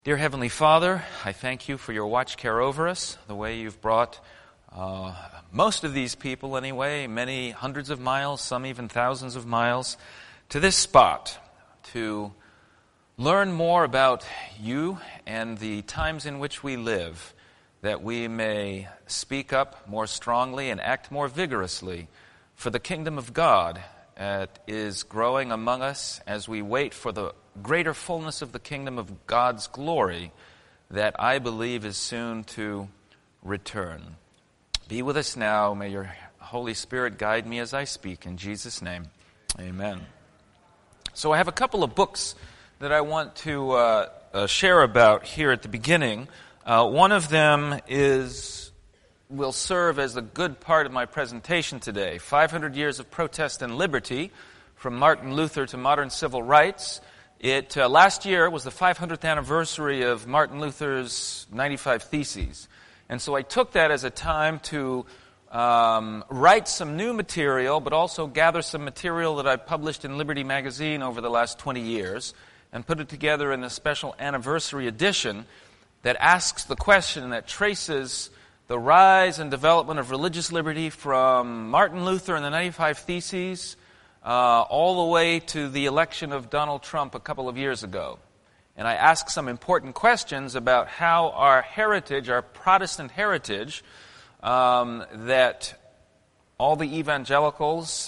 Dear Heavenly Father, I thank you for your watch care over us, the way you've brought most of these people anyway, many hundreds of miles, some even thousands of miles, to this spot to learn more about you and the times in which we live, that we may speak up more strongly and act more vigorously for the kingdom of God that is growing among us as we wait for the greater fullness of the kingdom of God's glory that I believe is soon to return. Be with us now. May your Holy Spirit guide me as I speak. In Jesus' name, amen. So I have a couple of books that I want to share about here at the beginning. One of them will serve as a good part of my presentation today. 500 Years of Protest and Liberty, from Martin Luther to Modern Civil Rights. Last year was the 500th anniversary of Martin Luther's 95 Theses. And so I took that as a time to write some new material, but also gather some material that I've published in Liberty Magazine over the last 20 years, and put it together in a special anniversary edition that asks the question, that traces the rise and development of religious liberty from Martin Luther and the 95 Theses all the way to the election of Donald Trump a couple of years ago. And I ask some important questions about how our heritage, our Protestant heritage, that all the evangelicals,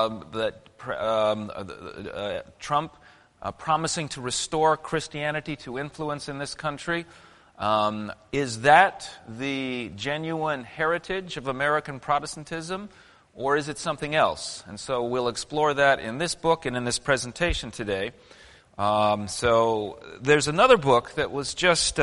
Trump promising to restore Christianity to influence in this country, is that the genuine heritage of American Protestantism, or is it something else? And so we'll explore that in this book and in this presentation today. So there's another book that was just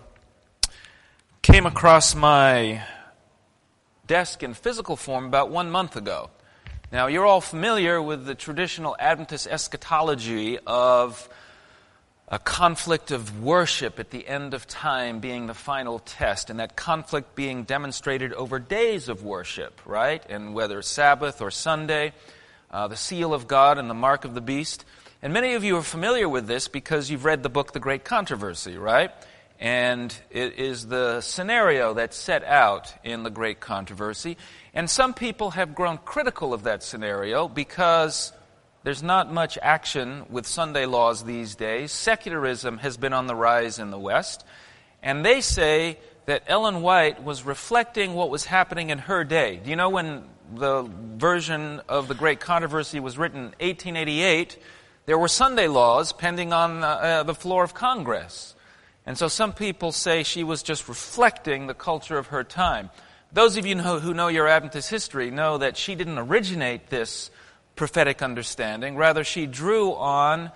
came across my desk in physical form about 1 month ago. Now, you're all familiar with the traditional Adventist eschatology of a conflict of worship at the end of time being the final test, and that conflict being demonstrated over days of worship, right? And whether Sabbath or Sunday, the seal of God and the mark of the beast. And many of you are familiar with this because you've read the book The Great Controversy, right? And it is the scenario that's set out in The Great Controversy. And some people have grown critical of that scenario because there's not much action with Sunday laws these days. Secularism has been on the rise in the West. And they say that Ellen White was reflecting what was happening in her day. Do you know when the version of The Great Controversy was written in 1888, there were Sunday laws pending on the floor of Congress. And so some people say she was just reflecting the culture of her time. Those of you who know your Adventist history know that she didn't originate this prophetic understanding. Rather, she drew on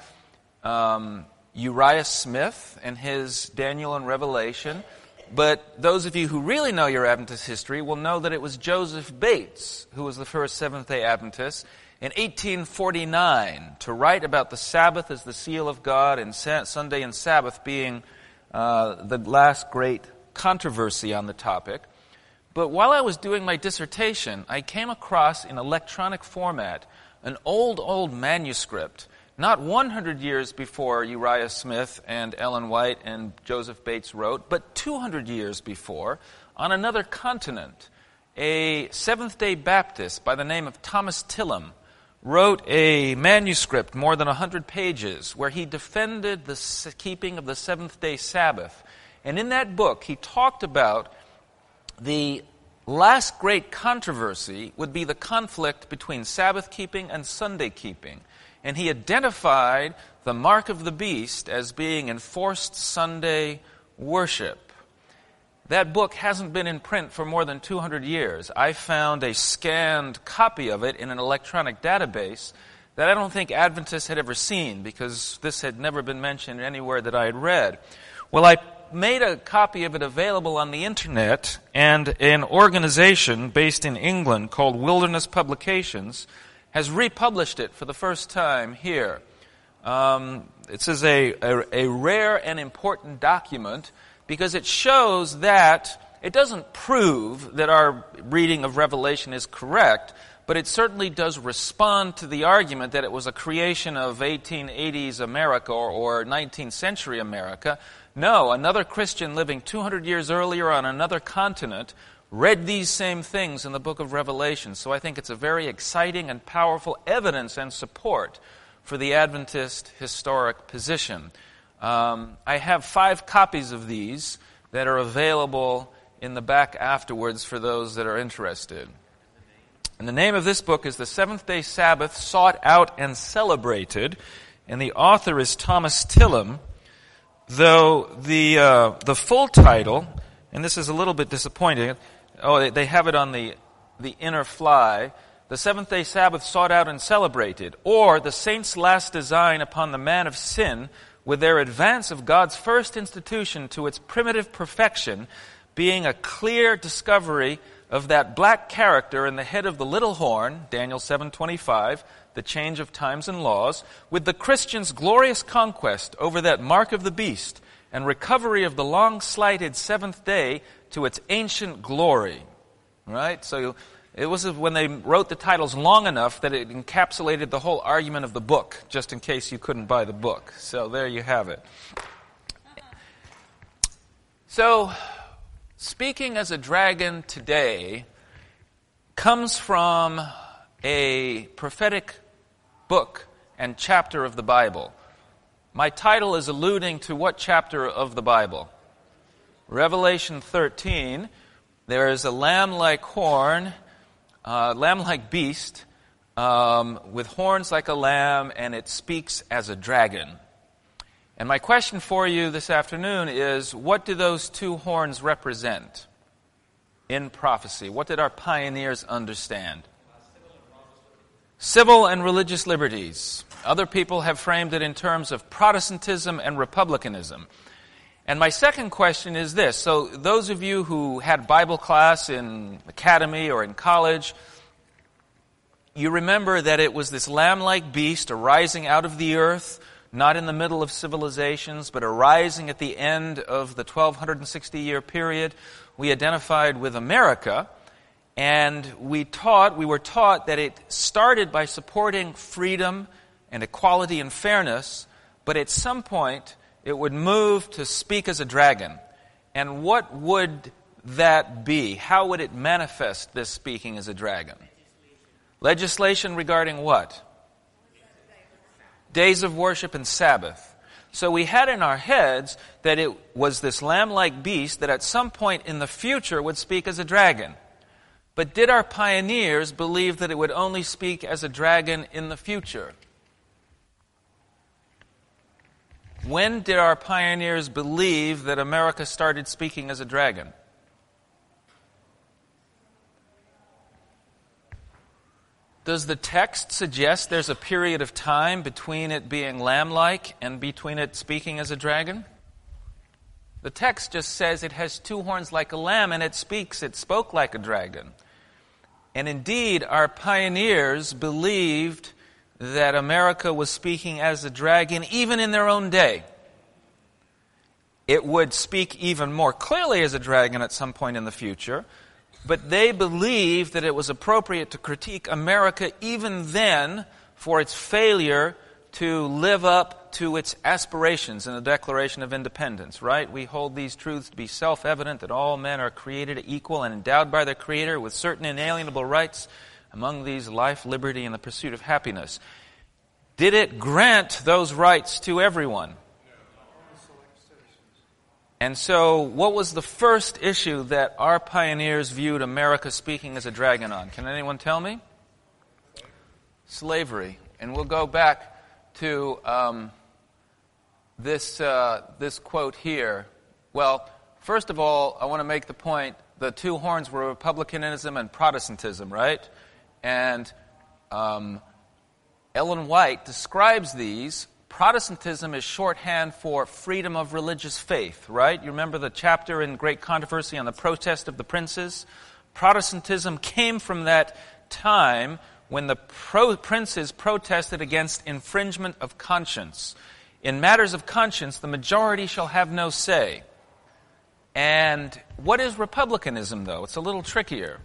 Uriah Smith and his Daniel and Revelation. But those of you who really know your Adventist history will know that it was Joseph Bates, who was the first Seventh-day Adventist, in 1849 to write about the Sabbath as the seal of God and Sunday and Sabbath being the last great controversy on the topic. But while I was doing my dissertation, I came across in electronic format an old manuscript, not 100 years before Uriah Smith and Ellen White and Joseph Bates wrote, but 200 years before, on another continent. A Seventh-day Baptist by the name of Thomas Tillam wrote a manuscript, more than 100 pages, where he defended the keeping of the seventh-day Sabbath. And in that book, he talked about the last great controversy would be the conflict between Sabbath keeping and Sunday keeping. And he identified the mark of the beast as being enforced Sunday worship. That book hasn't been in print for more than 200 years. I found a scanned copy of it in an electronic database that I don't think Adventists had ever seen, because this had never been mentioned anywhere that I had read. Well, I made a copy of it available on the internet, and an organization based in England called Wilderness Publications has republished it for the first time here. This is a rare and important document because it shows that it doesn't prove that our reading of Revelation is correct, but it certainly does respond to the argument that it was a creation of 1880s America or 19th century America, No, another Christian living 200 years earlier on another continent read these same things in the book of Revelation. So I think it's a very exciting and powerful evidence and support for the Adventist historic position. I have 5 copies of these that are available in the back afterwards for those that are interested. And the name of this book is The Seventh-Day Sabbath Sought Out and Celebrated, and the author is Thomas Tillam, though the full title, and this is a little bit disappointing, they have it on the inner fly, The Seventh-Day Sabbath Sought Out and Celebrated, or The Saints' Last Design Upon the Man of Sin, with their advance of God's first institution to its primitive perfection, being a clear discovery of that black character in the head of the little horn, Daniel 7:25, the change of times and laws, with the Christian's glorious conquest over that mark of the beast and recovery of the long-slighted seventh day to its ancient glory. Right? So it was when they wrote the titles long enough that it encapsulated the whole argument of the book, just in case you couldn't buy the book. So there you have it. So, speaking as a dragon today comes from a prophetic book and chapter of the Bible. My title is alluding to what chapter of the Bible? Revelation 13. There is a lamb-like horn, lamb-like beast, with horns like a lamb, and it speaks as a dragon. And my question for you this afternoon is, what do those 2 horns represent in prophecy? What did our pioneers understand? Civil and religious liberties. Other people have framed it in terms of Protestantism and republicanism. And my second question is this. So those of you who had Bible class in academy or in college, you remember that it was this lamb-like beast arising out of the earth, not in the middle of civilizations, but arising at the end of the 1260-year period. We identified with America, and we were taught that it started by supporting freedom and equality and fairness, but at some point it would move to speak as a dragon. And what would that be? How would it manifest this speaking as a dragon? Legislation regarding what? Days of worship and Sabbath. So we had in our heads that it was this lamb-like beast that at some point in the future would speak as a dragon. But did our pioneers believe that it would only speak as a dragon in the future? When did our pioneers believe that America started speaking as a dragon? Does the text suggest there's a period of time between it being lamb-like and between it speaking as a dragon? The text just says it has 2 horns like a lamb and it spoke like a dragon. And indeed, our pioneers believed that America was speaking as a dragon even in their own day. It would speak even more clearly as a dragon at some point in the future, but they believed that it was appropriate to critique America even then for its failure to live up to its aspirations in the Declaration of Independence, right? We hold these truths to be self-evident that all men are created equal and endowed by their Creator with certain inalienable rights, among these life, liberty, and the pursuit of happiness. Did it grant those rights to everyone? And so, what was the first issue that our pioneers viewed America speaking as a dragon on? Can anyone tell me? Slavery. And we'll go back to this quote here. Well, first of all, I want to make the point, the 2 horns were republicanism and Protestantism, right? And Ellen White describes these. Protestantism is shorthand for freedom of religious faith, right? You remember the chapter in Great Controversy on the protest of the princes? Protestantism came from that time when the princes protested against infringement of conscience. In matters of conscience, the majority shall have no say. And what is republicanism, though? It's a little trickier.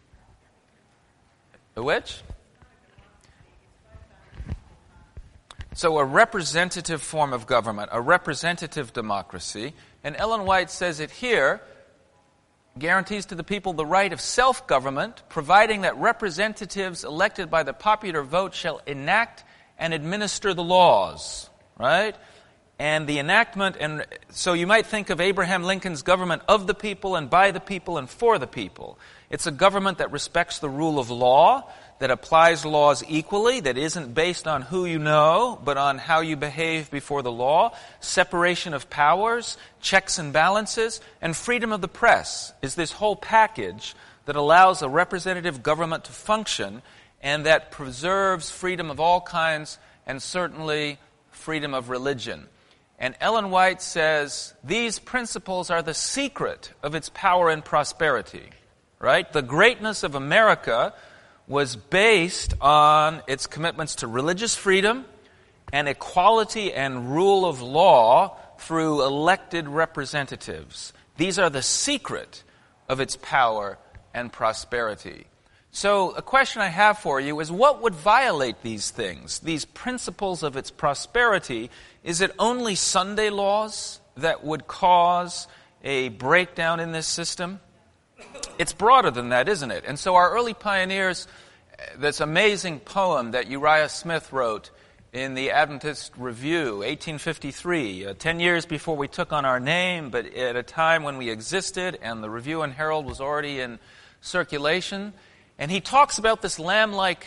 Which? So a representative form of government, a representative democracy. And Ellen White says it here, guarantees to the people the right of self-government, providing that representatives elected by the popular vote shall enact and administer the laws, right? And the enactment, and so you might think of Abraham Lincoln's government of the people and by the people and for the people. It's a government that respects the rule of law, that applies laws equally, that isn't based on who you know, but on how you behave before the law, separation of powers, checks and balances, and freedom of the press is this whole package that allows a representative government to function and that preserves freedom of all kinds and certainly freedom of religion. And Ellen White says these principles are the secret of its power and prosperity, right? The greatness of America was based on its commitments to religious freedom and equality and rule of law through elected representatives. These are the secret of its power and prosperity. So a question I have for you is, what would violate these things, these principles of its prosperity? Is it only Sunday laws that would cause a breakdown in this system? It's broader than that, isn't it? And so our early pioneers, this amazing poem that Uriah Smith wrote in the Adventist Review, 1853, 10 years before we took on our name, but at a time when we existed and the Review and Herald was already in circulation. And he talks about this lamb-like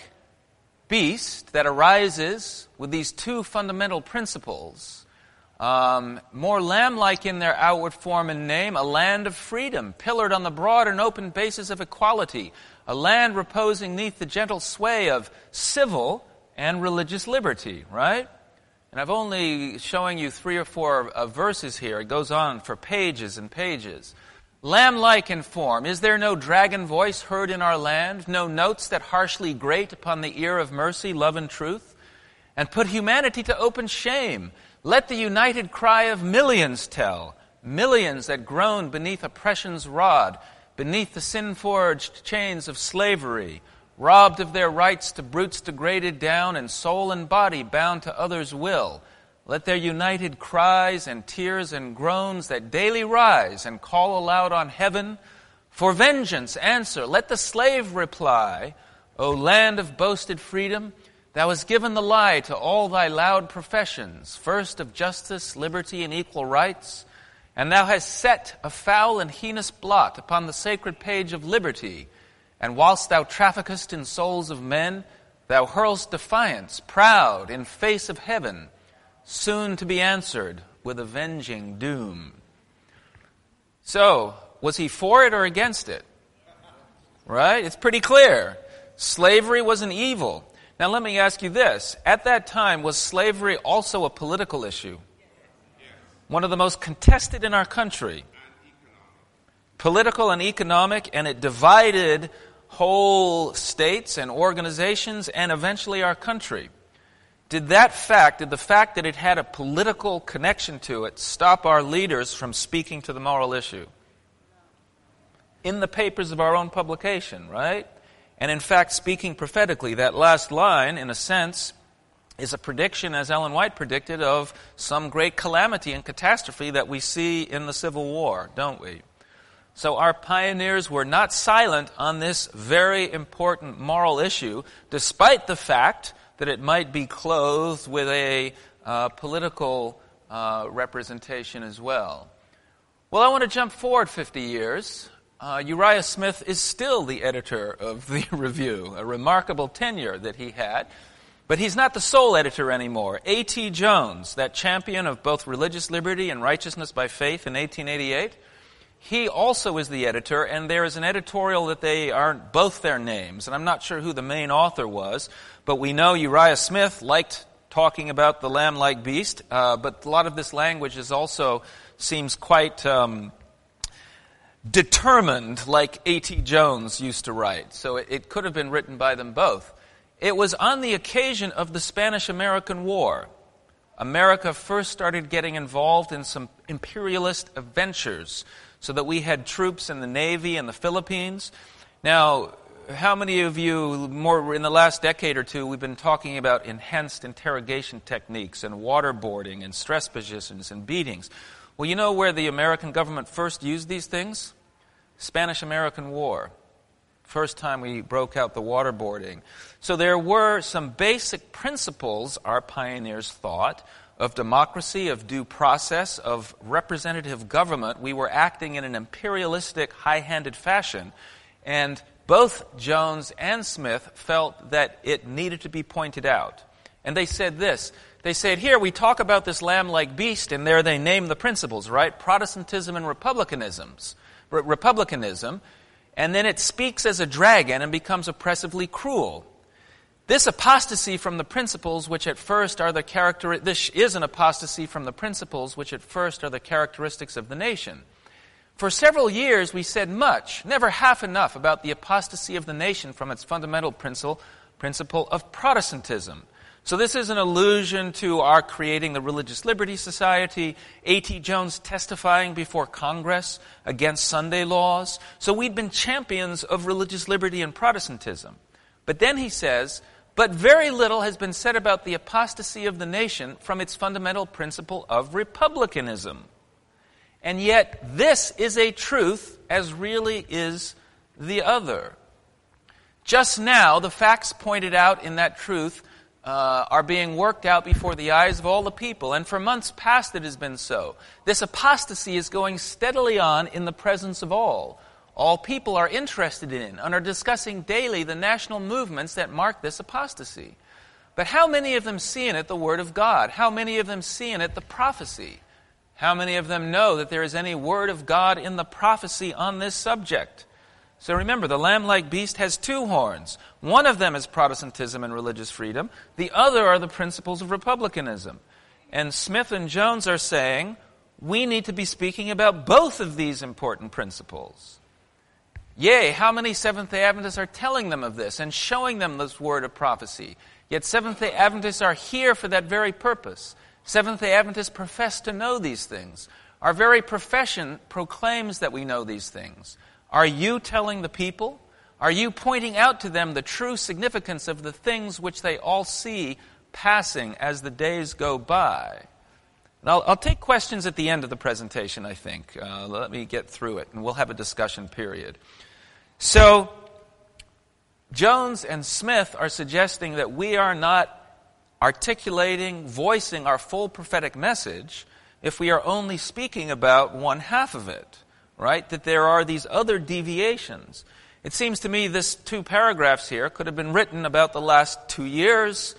beast that arises with these two fundamental principles. More lamb-like in their outward form and name, a land of freedom, pillared on the broad and open basis of equality, a land reposing neath the gentle sway of civil and religious liberty, right? And I've only showing you 3 or 4 verses here. It goes on for pages and pages. Lamb-like in form, is there no dragon voice heard in our land, no notes that harshly grate upon the ear of mercy, love, and truth, and put humanity to open shame? Let the united cry of millions tell, millions that groan beneath oppression's rod, beneath the sin-forged chains of slavery, robbed of their rights to brutes degraded down, and soul and body bound to others' will. Let their united cries and tears and groans that daily rise and call aloud on heaven for vengeance answer. Let the slave reply, O land of boasted freedom, thou hast given the lie to all thy loud professions, first of justice, liberty, and equal rights, and thou hast set a foul and heinous blot upon the sacred page of liberty, and whilst thou traffickest in souls of men, thou hurlst defiance, proud, in face of heaven, soon to be answered with avenging doom. So, was he for it or against it? Right? It's pretty clear. Slavery was an evil. Now let me ask you this. At that time, was slavery also a political issue? One of the most contested in our country. Political and economic, and it divided whole states and organizations and eventually our country. Did the fact that it had a political connection to it, stop our leaders from speaking to the moral issue? In the papers of our own publication, right? And in fact, speaking prophetically, that last line, in a sense, is a prediction, as Ellen White predicted, of some great calamity and catastrophe that we see in the Civil War, don't we? So our pioneers were not silent on this very important moral issue, despite the fact that it might be clothed with a political representation as well. Well, I want to jump forward 50 years. Uriah Smith is still the editor of the Review, a remarkable tenure that he had. But he's not the sole editor anymore. A.T. Jones, that champion of both religious liberty and righteousness by faith in 1888, he also is the editor, and there is an editorial that they aren't both their names, and I'm not sure who the main author was, but we know Uriah Smith liked talking about the lamb-like beast, but a lot of this language is also seems quite determined, like A.T. Jones used to write, so it could have been written by them both. It was on the occasion of the Spanish-American War. America first started getting involved in some imperialist ventures, so that we had troops in the Navy in the Philippines. Now, how many of you, more in the last decade or two, we've been talking about enhanced interrogation techniques and waterboarding and stress positions and beatings. Well, you know where the American government first used these things? Spanish-American War. First time we broke out the waterboarding. So there were some basic principles, our pioneers thought, of democracy, of due process, of representative government. We were acting in an imperialistic, high-handed fashion. And both Jones and Smith felt that it needed to be pointed out. And they said this. They said, here we talk about this lamb-like beast, and there they name the principles, right? Protestantism and republicanism. And then it speaks as a dragon and becomes oppressively cruel. This apostasy from the principles which at first are this is an apostasy from the principles which at first are the characteristics of the nation. For several years we said much, never half enough, about the apostasy of the nation from its fundamental principle of Protestantism. So this is an allusion to our creating the Religious Liberty Society, A.T. Jones testifying before Congress against Sunday laws. So we'd been champions of religious liberty and Protestantism. But then he says, but very little has been said about the apostasy of the nation from its fundamental principle of republicanism. And yet, this is a truth as really is the other. Just now, the facts pointed out in that truth are being worked out before the eyes of all the people, and for months past it has been so. This apostasy is going steadily on in the presence of all. All people are interested in and are discussing daily the national movements that mark this apostasy. But how many of them see in it the Word of God? How many of them see in it the prophecy? How many of them know that there is any word of God in the prophecy on this subject? So remember, the lamb-like beast has two horns. One of them is Protestantism and religious freedom. The other are the principles of republicanism. And Smith and Jones are saying, we need to be speaking about both of these important principles. Yea, how many Seventh-day Adventists are telling them of this and showing them this word of prophecy? Yet Seventh-day Adventists are here for that very purpose. Seventh-day Adventists profess to know these things. Our very profession proclaims that we know these things. Are you telling the people? Are you pointing out to them the true significance of the things which they all see passing as the days go by? And I'll take questions at the end of the presentation, I think. Let me get through it, and we'll have a discussion period. So, Jones and Smith are suggesting that we are not articulating, voicing our full prophetic message if we are only speaking about one half of it, right? That there are these other deviations. It seems to me this 2 paragraphs here could have been written about the last 2 years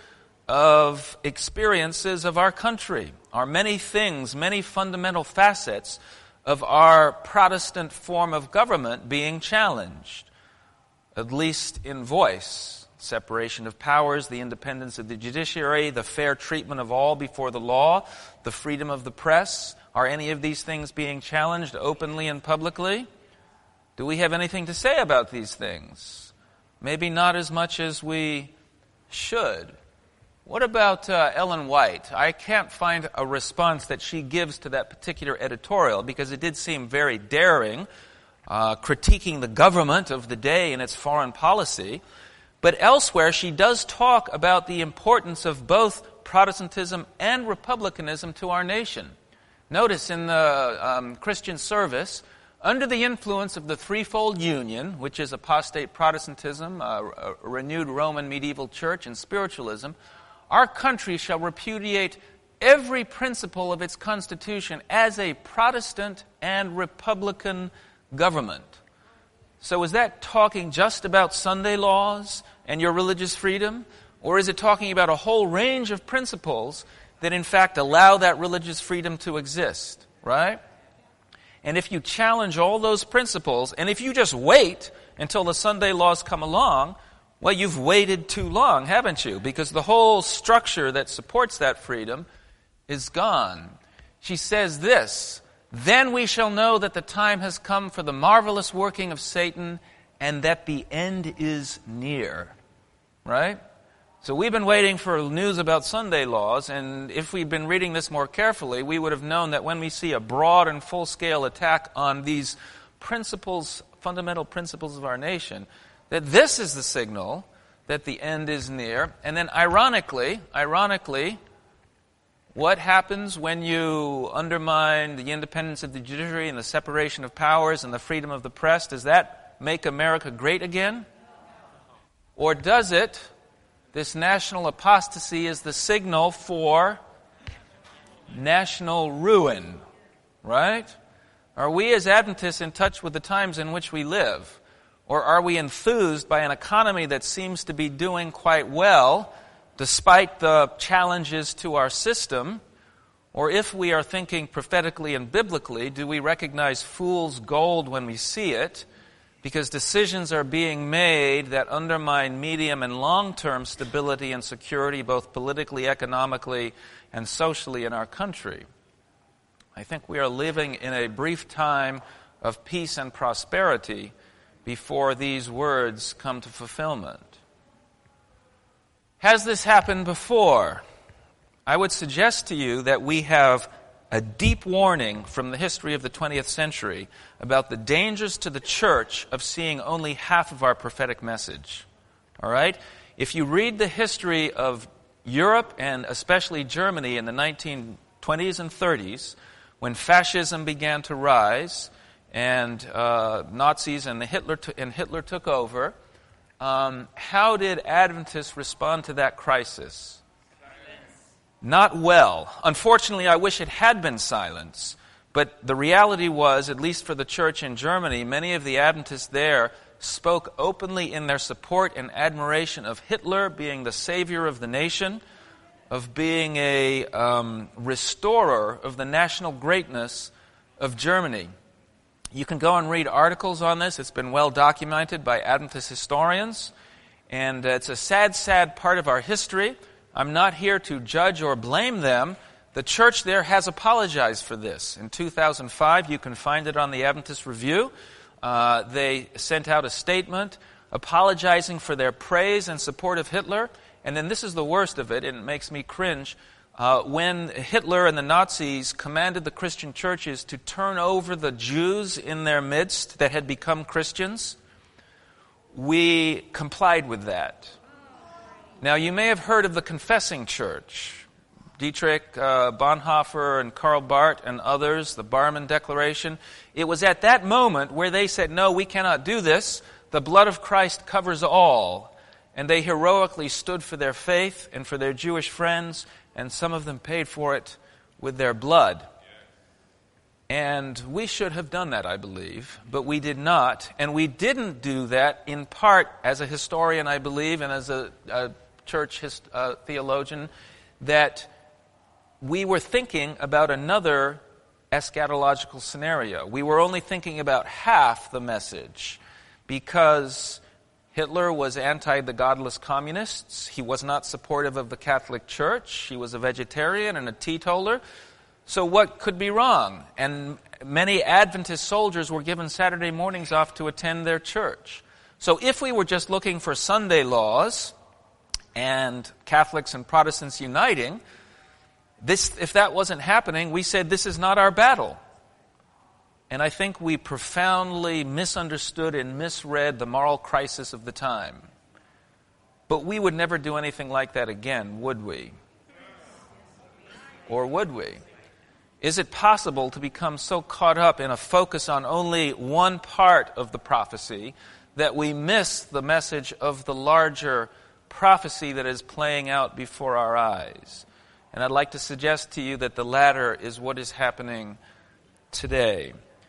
of experiences of our country, our many things, many fundamental facets of our Protestant form of government being challenged, at least in voice. Separation of powers, the independence of the judiciary, the fair treatment of all before the law, the freedom of the press. Are any of these things being challenged openly and publicly? Do we have anything to say about these things? Maybe not as much as we should. What about Ellen White? I can't find a response that she gives to that particular editorial because it did seem very daring, critiquing the government of the day and its foreign policy. But elsewhere, she does talk about the importance of both Protestantism and republicanism to our nation. Notice in the Christian Service, under the influence of the threefold union, which is apostate Protestantism, a renewed Roman medieval church, and spiritualism, our country shall repudiate every principle of its constitution as a Protestant and Republican government. So is that talking just about Sunday laws and your religious freedom? Or is it talking about a whole range of principles that in fact allow that religious freedom to exist, right? And if you challenge all those principles, and if you just wait until the Sunday laws come along, well, you've waited too long, haven't you? Because the whole structure that supports that freedom is gone. She says this, then we shall know that the time has come for the marvelous working of Satan and that the end is near. Right? So we've been waiting for news about Sunday laws, and if we'd been reading this more carefully, we would have known that when we see a broad and full-scale attack on these principles, fundamental principles of our nation, that this is the signal that the end is near. And then ironically, what happens when you undermine the independence of the judiciary and the separation of powers and the freedom of the press? Does that make America great again? Or does it? This national apostasy is the signal for national ruin, right? Are we as Adventists in touch with the times in which we live? Or are we enthused by an economy that seems to be doing quite well, despite the challenges to our system? Or if we are thinking prophetically and biblically, do we recognize fool's gold when we see it? Because decisions are being made that undermine medium and long-term stability and security, both politically, economically, and socially in our country. I think we are living in a brief time of peace and prosperity before these words come to fulfillment. Has this happened before? I would suggest to you that we have a deep warning from the history of the 20th century about the dangers to the church of seeing only half of our prophetic message. All right? If you read the history of Europe and especially Germany in the 1920s and 30s, when fascism began to rise and Nazis and Hitler took over, how did Adventists respond to that crisis? Not well. Unfortunately, I wish it had been silence. But the reality was, at least for the church in Germany, many of the Adventists there spoke openly in their support and admiration of Hitler being the savior of the nation, of being a restorer of the national greatness of Germany. You can go and read articles on this. It's been well documented by Adventist historians. And it's a sad, sad part of our history. I'm not here to judge or blame them. The church there has apologized for this. In 2005, you can find it on the Adventist Review. They sent out a statement apologizing for their praise and support of Hitler. And then this is the worst of it, and it makes me cringe. When Hitler and the Nazis commanded the Christian churches to turn over the Jews in their midst that had become Christians, we complied with that. Now, you may have heard of the Confessing Church. Dietrich Bonhoeffer and Karl Barth and others, the Barmen Declaration. It was at that moment where they said, no, we cannot do this. The blood of Christ covers all. And they heroically stood for their faith and for their Jewish friends, and some of them paid for it with their blood. And we should have done that, I believe, but we did not. And we didn't do that in part as a historian, I believe, and as a church theologian, that we were thinking about another eschatological scenario. We were only thinking about half the message because Hitler was anti the godless communists. He was not supportive of the Catholic Church. He was a vegetarian and a teetotaler. So what could be wrong? And many Adventist soldiers were given Saturday mornings off to attend their church. So if we were just looking for Sunday laws and Catholics and Protestants uniting, if that wasn't happening, we said this is not our battle. And I think we profoundly misunderstood and misread the moral crisis of the time. But we would never do anything like that again, would we? Or would we? Is it possible to become so caught up in a focus on only one part of the prophecy that we miss the message of the larger prophecy that is playing out before our eyes? And I'd like to suggest to you that the latter is what is happening today.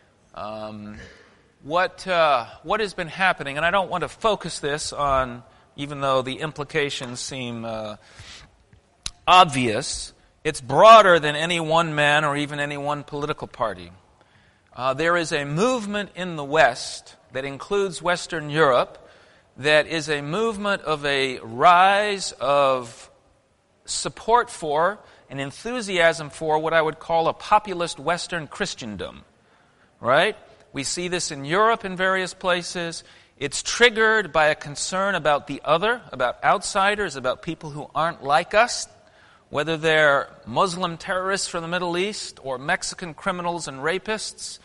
What has been happening, and I don't want to focus this on, even though the implications seem obvious, it's broader than any one man or even any one political party. There is a movement in the West that includes Western Europe that is a movement of a rise of support for and enthusiasm for what I would call a populist Western Christendom. Right? We see this in Europe in various places. It's triggered by a concern about the other, about outsiders, about people who aren't like us, whether they're Muslim terrorists from the Middle East or Mexican criminals and rapists.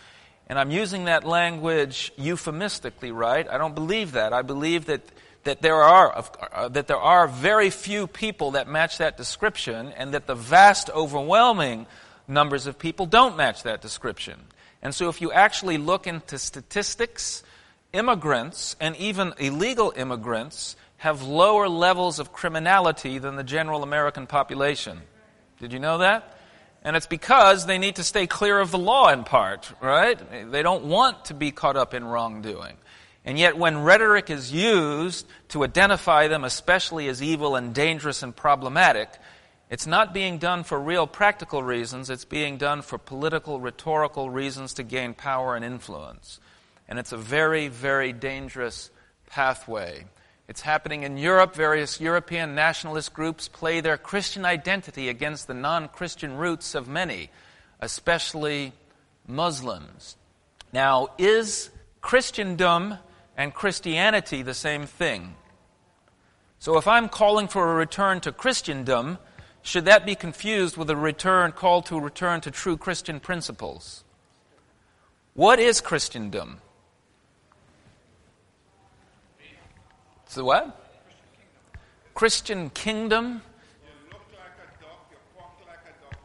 And I'm using that language euphemistically, right? I don't believe that. I believe that there are very few people that match that description, and that the vast, overwhelming numbers of people don't match that description. And so if you actually look into statistics, immigrants, and even illegal immigrants, have lower levels of criminality than the general American population. Did you know that? And it's because they need to stay clear of the law in part, right? They don't want to be caught up in wrongdoing. And yet when rhetoric is used to identify them especially as evil and dangerous and problematic, it's not being done for real practical reasons. It's being done for political, rhetorical reasons to gain power and influence. And it's a very, very dangerous pathway. It's happening in Europe. Various European nationalist groups play their Christian identity against the non-Christian roots of many, especially Muslims. Now, is Christendom and Christianity the same thing? So if I'm calling for a return to Christendom, should that be confused with a call to return to true Christian principles? What is Christendom? It's the what? Christian kingdom. You look like a dog, you walk like a dog,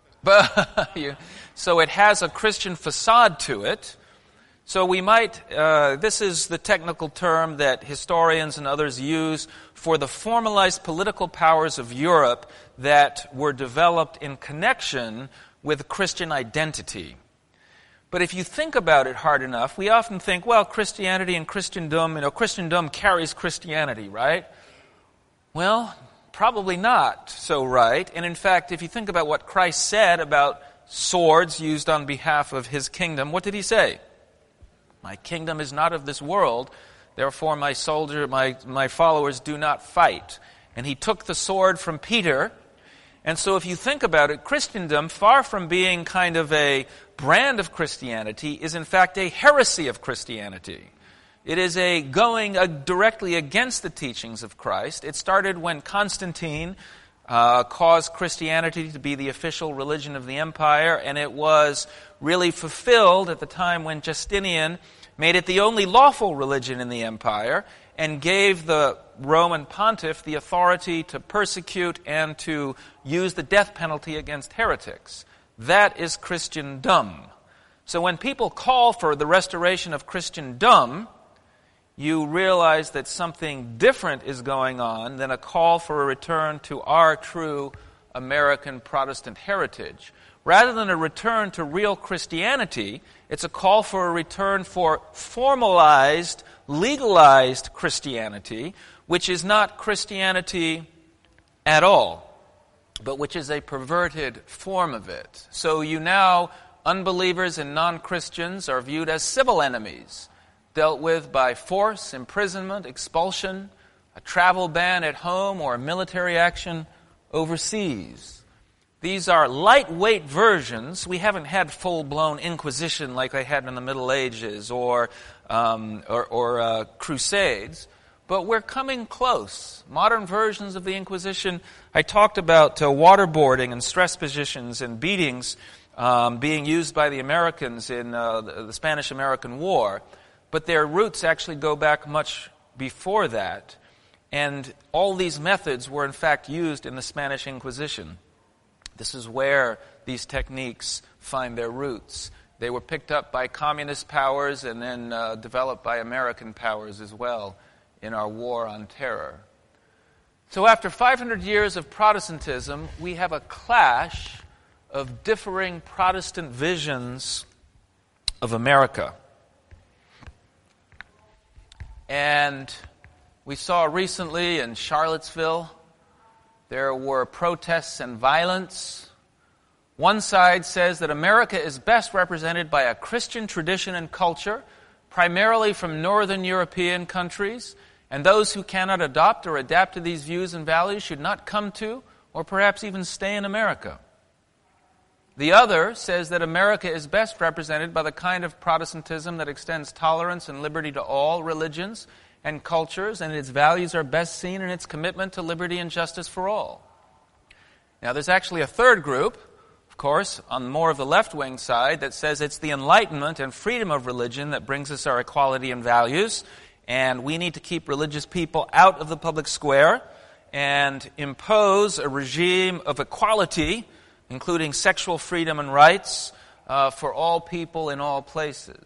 but you're not a dog. So it has a Christian facade to it. So we might, this is the technical term that historians and others use for the formalized political powers of Europe that were developed in connection with Christian identity. But if you think about it hard enough, we often think, well, Christianity and Christendom, Christendom carries Christianity, right? Well, probably not so right. And in fact, if you think about what Christ said about swords used on behalf of his kingdom, what did he say? My kingdom is not of this world, therefore my followers do not fight. And he took the sword from Peter. And so if you think about it, Christendom, far from being kind of a brand of Christianity, is in fact a heresy of Christianity. It is going directly against the teachings of Christ. It started when Constantine caused Christianity to be the official religion of the empire, and it was really fulfilled at the time when Justinian made it the only lawful religion in the empire and gave the Roman pontiff the authority to persecute and to use the death penalty against heretics. That is Christendom. So when people call for the restoration of Christendom, you realize that something different is going on than a call for a return to our true American Protestant heritage. Rather than a return to real Christianity, it's a call for a return for formalized, legalized Christianity, which is not Christianity at all, but which is a perverted form of it. So unbelievers and non-Christians are viewed as civil enemies, dealt with by force, imprisonment, expulsion, a travel ban at home, or a military action overseas. These are lightweight versions. We haven't had full-blown Inquisition like they had in the Middle Ages or Crusades, but we're coming close. Modern versions of the Inquisition, I talked about waterboarding and stress positions and beatings being used by the Americans in the Spanish-American War, but their roots actually go back much before that. And all these methods were in fact used in the Spanish Inquisition. This is where these techniques find their roots. They were picked up by communist powers and then developed by American powers as well in our war on terror. So after 500 years of Protestantism, we have a clash of differing Protestant visions of America. And we saw recently in Charlottesville, there were protests and violence. One side says that America is best represented by a Christian tradition and culture, primarily from Northern European countries, and those who cannot adopt or adapt to these views and values should not come to or perhaps even stay in America. The other says that America is best represented by the kind of Protestantism that extends tolerance and liberty to all religions and cultures, and its values are best seen in its commitment to liberty and justice for all. Now, there's actually a third group of course, on more of the left-wing side that says it's the enlightenment and freedom of religion that brings us our equality and values, and we need to keep religious people out of the public square and impose a regime of equality, including sexual freedom and rights, for all people in all places.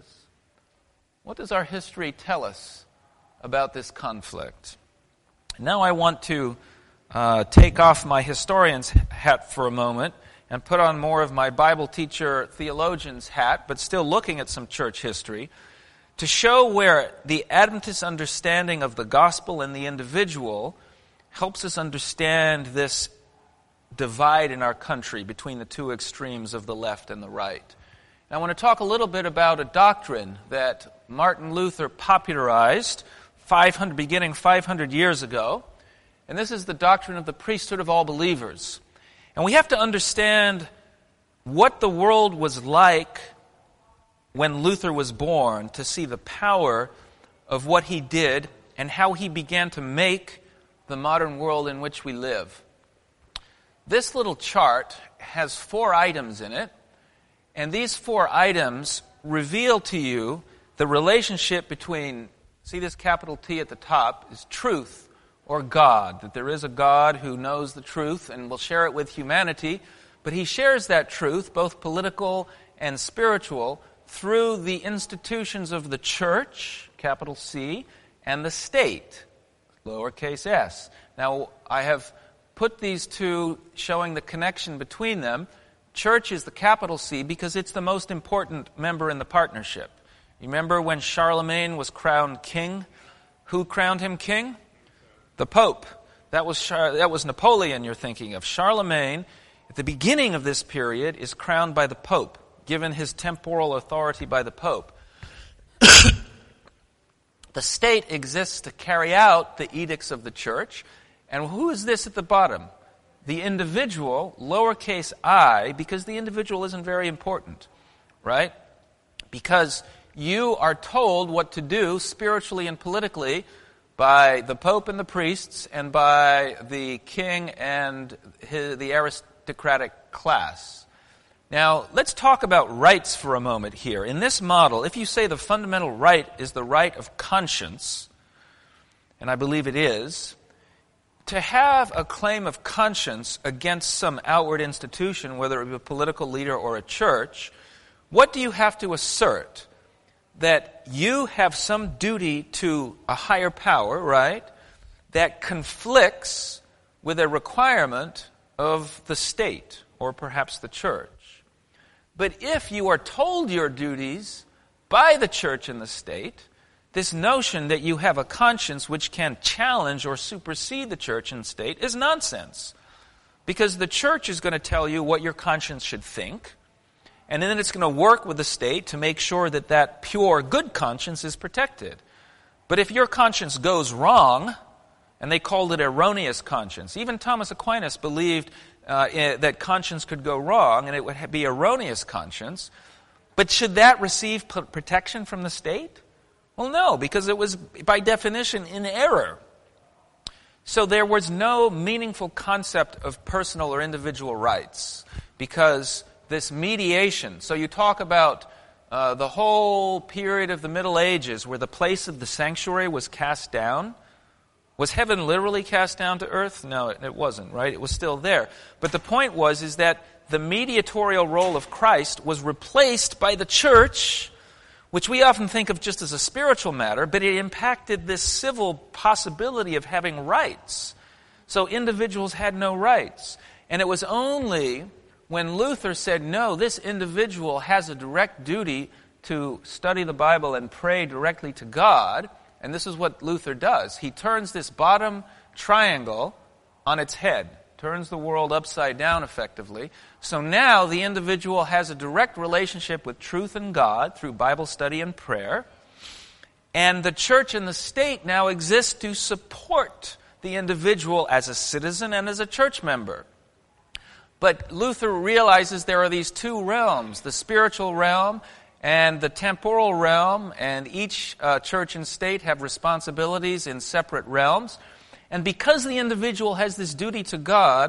What does our history tell us about this conflict? Now I want to take off my historian's hat for a moment and put on more of my Bible teacher theologian's hat, but still looking at some church history, to show where the Adventist understanding of the gospel and the individual helps us understand this divide in our country between the two extremes of the left and the right. And I want to talk a little bit about a doctrine that Martin Luther popularized beginning 500 years ago, and this is the doctrine of the priesthood of all believers. And we have to understand what the world was like when Luther was born to see the power of what he did and how he began to make the modern world in which we live. This little chart has 4 items in it, and these 4 items reveal to you the relationship between, see this capital T at the top, is truth or God, that there is a God who knows the truth and will share it with humanity, but he shares that truth, both political and spiritual, through the institutions of the church, capital C, and the state, lowercase s. Now, I have put these two showing the connection between them. Church is the capital C because it's the most important member in the partnership. You remember when Charlemagne was crowned king? Who crowned him king? The Pope. That was Napoleon you're thinking of. Charlemagne, at the beginning of this period, is crowned by the Pope, given his temporal authority by the Pope. The state exists to carry out the edicts of the church. And who is this at the bottom? The individual, lowercase I, because the individual isn't very important, right? Because you are told what to do spiritually and politically by the Pope and the priests and by the king and the aristocratic class. Now, let's talk about rights for a moment here. In this model, if you say the fundamental right is the right of conscience, and I believe it is, to have a claim of conscience against some outward institution, whether it be a political leader or a church, what do you have to assert? That you have some duty to a higher power, right, that conflicts with a requirement of the state or perhaps the church. But if you are told your duties by the church and the state, this notion that you have a conscience which can challenge or supersede the church and state is nonsense. Because the church is going to tell you what your conscience should think, and then it's going to work with the state to make sure that that pure, good conscience is protected. But if your conscience goes wrong, and they called it erroneous conscience, even Thomas Aquinas believed that conscience could go wrong, and it would be erroneous conscience, but should that receive protection from the state? Well, no, because it was, by definition, in error. So there was no meaningful concept of personal or individual rights, because this mediation, so you talk about the whole period of the Middle Ages where the place of the sanctuary was cast down. Was heaven literally cast down to earth? No, it wasn't, right? It was still there. But the point is that the mediatorial role of Christ was replaced by the church, which we often think of just as a spiritual matter, but it impacted this civil possibility of having rights. So individuals had no rights. And it was only when Luther said, no, this individual has a direct duty to study the Bible and pray directly to God, and this is what Luther does. He turns this bottom triangle on its head, turns the world upside down effectively. So now the individual has a direct relationship with truth and God through Bible study and prayer. And the church and the state now exist to support the individual as a citizen and as a church member. But Luther realizes there are these two realms, the spiritual realm and the temporal realm, and each church and state have responsibilities in separate realms. And because the individual has this duty to God,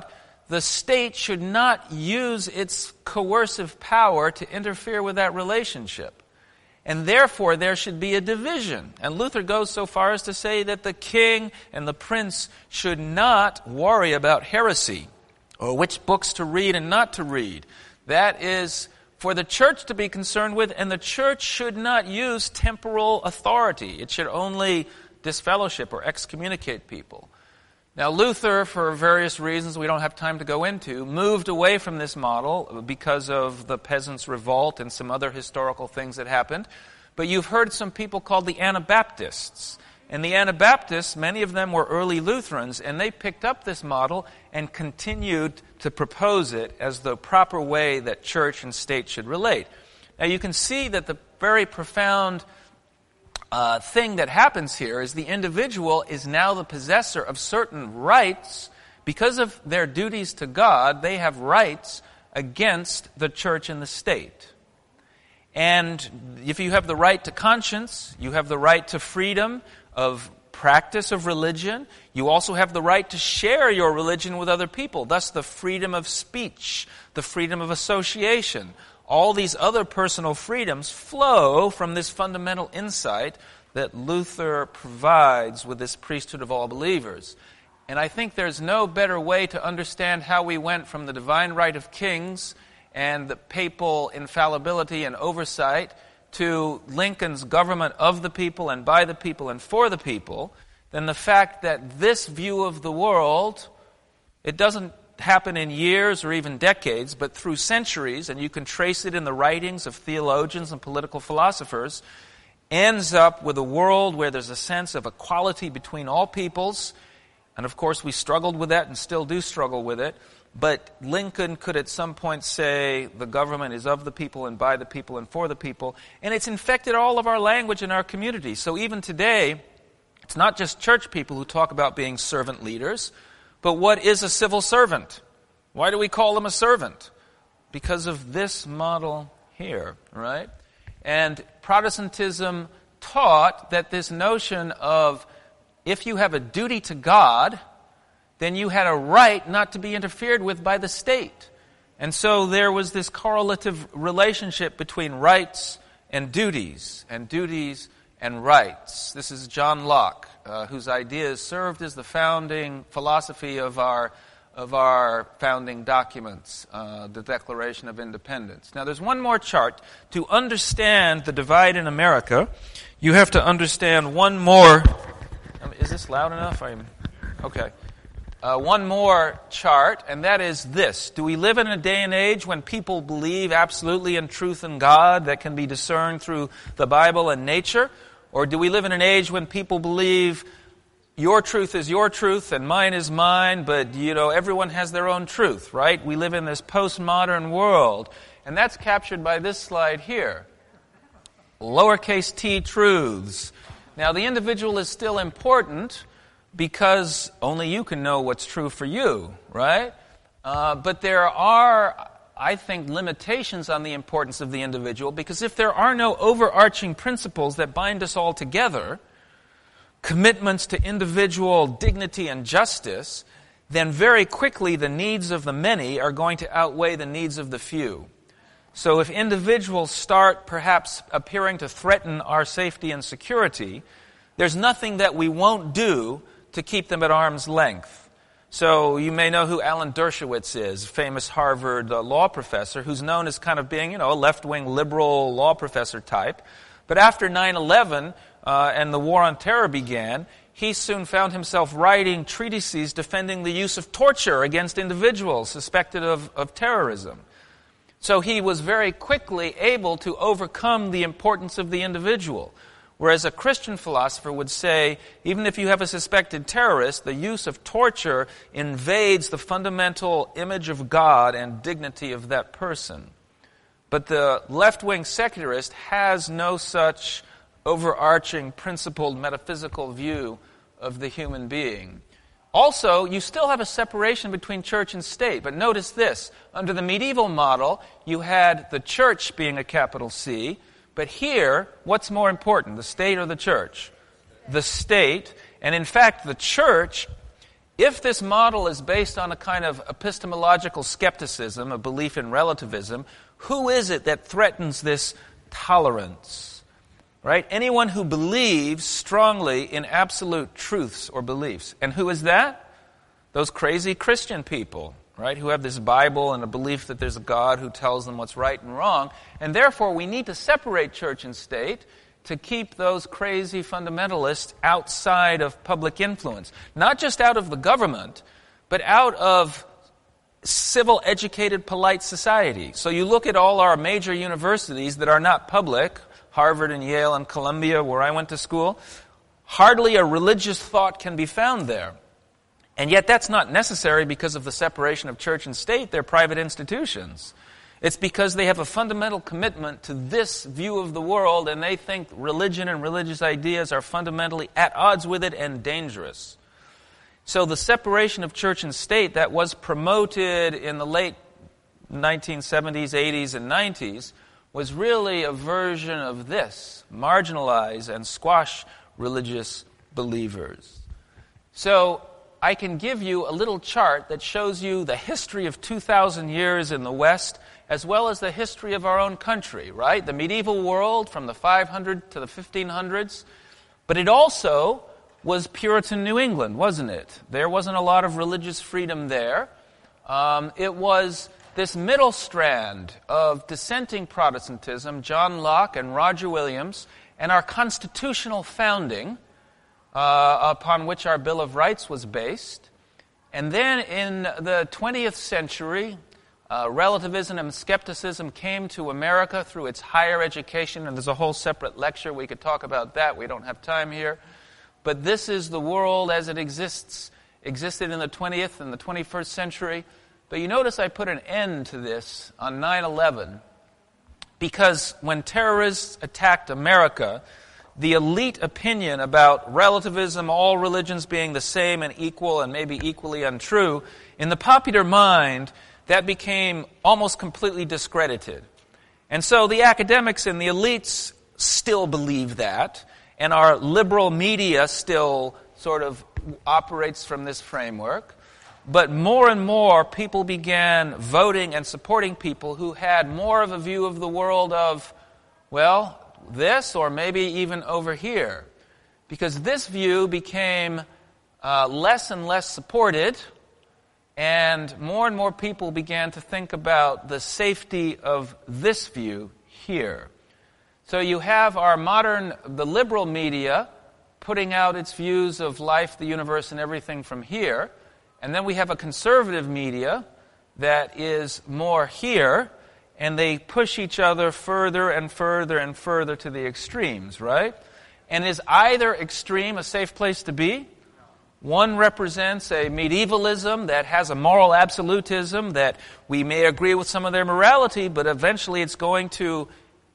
the state should not use its coercive power to interfere with that relationship. And therefore, there should be a division. And Luther goes so far as to say that the king and the prince should not worry about heresy or which books to read and not to read. That is for the church to be concerned with, and the church should not use temporal authority. It should only disfellowship or excommunicate people. Now, Luther, for various reasons we don't have time to go into, moved away from this model because of the peasants' revolt and some other historical things that happened. But you've heard some people called the Anabaptists. And the Anabaptists, many of them were early Lutherans, and they picked up this model and continued to propose it as the proper way that church and state should relate. Now, you can see that the very profound thing that happens here is the individual is now the possessor of certain rights. Because of their duties to God, they have rights against the church and the state. And if you have the right to conscience, you have the right to freedom of practice of religion, you also have the right to share your religion with other people, thus the freedom of speech, the freedom of association. All these other personal freedoms flow from this fundamental insight that Luther provides with this priesthood of all believers. And I think there's no better way to understand how we went from the divine right of kings and the papal infallibility and oversight to Lincoln's government of the people and by the people and for the people than the fact that this view of the world, it doesn't happen in years or even decades, but through centuries, and you can trace it in the writings of theologians and political philosophers, ends up with a world where there's a sense of equality between all peoples. And of course, we struggled with that and still do struggle with it. But Lincoln could at some point say the government is of the people and by the people and for the people. And it's infected all of our language in our community. So even today, it's not just church people who talk about being servant leaders. But what is a civil servant? Why do we call them a servant? Because of this model here, right? And Protestantism taught that this notion of if you have a duty to God, then you had a right not to be interfered with by the state. And so there was this correlative relationship between rights and duties and rights. This is John Locke, whose ideas served as the founding philosophy of our founding documents, the Declaration of Independence. Now, there's one more chart. To understand the divide in America, you have to understand one more. Is this loud enough? Okay. One more chart, and that is this. Do we live in a day and age when people believe absolutely in truth and God that can be discerned through the Bible and nature? Or do we live in an age when people believe your truth is your truth and mine is mine, but, everyone has their own truth, right? We live in this postmodern world. And that's captured by this slide here. Lowercase t truths. Now, the individual is still important because only you can know what's true for you, right? But there are, I think, limitations on the importance of the individual, because if there are no overarching principles that bind us all together, commitments to individual dignity and justice, then very quickly the needs of the many are going to outweigh the needs of the few. So if individuals start perhaps appearing to threaten our safety and security, there's nothing that we won't do to keep them at arm's length. So you may know who Alan Dershowitz is, famous Harvard law professor, who's known as kind of being, a left-wing liberal law professor type. But after 9/11 and the war on terror began, he soon found himself writing treatises defending the use of torture against individuals suspected of terrorism. So he was very quickly able to overcome the importance of the individual. Whereas a Christian philosopher would say, even if you have a suspected terrorist, the use of torture invades the fundamental image of God and dignity of that person. But the left-wing secularist has no such overarching, principled, metaphysical view of the human being. Also, you still have a separation between church and state. But notice this. Under the medieval model, you had the church being a capital C. But here, what's more important, the state or the church? The state. And in fact, the church if this model is based on a kind of epistemological skepticism, a belief in relativism, who is it that threatens this tolerance? Right? Anyone who believes strongly in absolute truths or beliefs. And who is that? Those crazy Christian people, right? Who have this Bible and a belief that there's a God who tells them what's right and wrong. And therefore, we need to separate church and state to keep those crazy fundamentalists outside of public influence. Not just out of the government, but out of civil, educated, polite society. So you look at all our major universities that are not public, Harvard and Yale and Columbia, where I went to school, hardly a religious thought can be found there. And yet that's not necessary because of the separation of church and state. They're private institutions. It's because they have a fundamental commitment to this view of the world, and they think religion and religious ideas are fundamentally at odds with it and dangerous. So the separation of church and state that was promoted in the late 1970s, 80s, and 90s was really a version of this, marginalize and squash religious believers. So I can give you a little chart that shows you the history of 2,000 years in the West, as well as the history of our own country, right? The medieval world from the 500 to the 1500s. But it also was Puritan New England, wasn't it? There wasn't a lot of religious freedom there. It was this middle strand of dissenting Protestantism, John Locke and Roger Williams, and our constitutional founding, upon which our Bill of Rights was based. And then in the 20th century, relativism and skepticism came to America through its higher education, and there's a whole separate lecture. We could talk about that. We don't have time here. But this is the world as it existed in the 20th and the 21st century. But you notice I put an end to this on 9/11 because when terrorists attacked America, the elite opinion about relativism, all religions being the same and equal and maybe equally untrue, in the popular mind, that became almost completely discredited. And so the academics and the elites still believe that, and our liberal media still sort of operates from this framework. But more and more people began voting and supporting people who had more of a view of the world of, well, this or maybe even over here. Because this view became less and less supported, and more people began to think about the safety of this view here. So you have the liberal media putting out its views of life, the universe, and everything from here. And then we have a conservative media that is more here, and they push each other further and further and further to the extremes, right? And is either extreme a safe place to be? One represents a medievalism that has a moral absolutism that we may agree with some of their morality, but eventually it's going to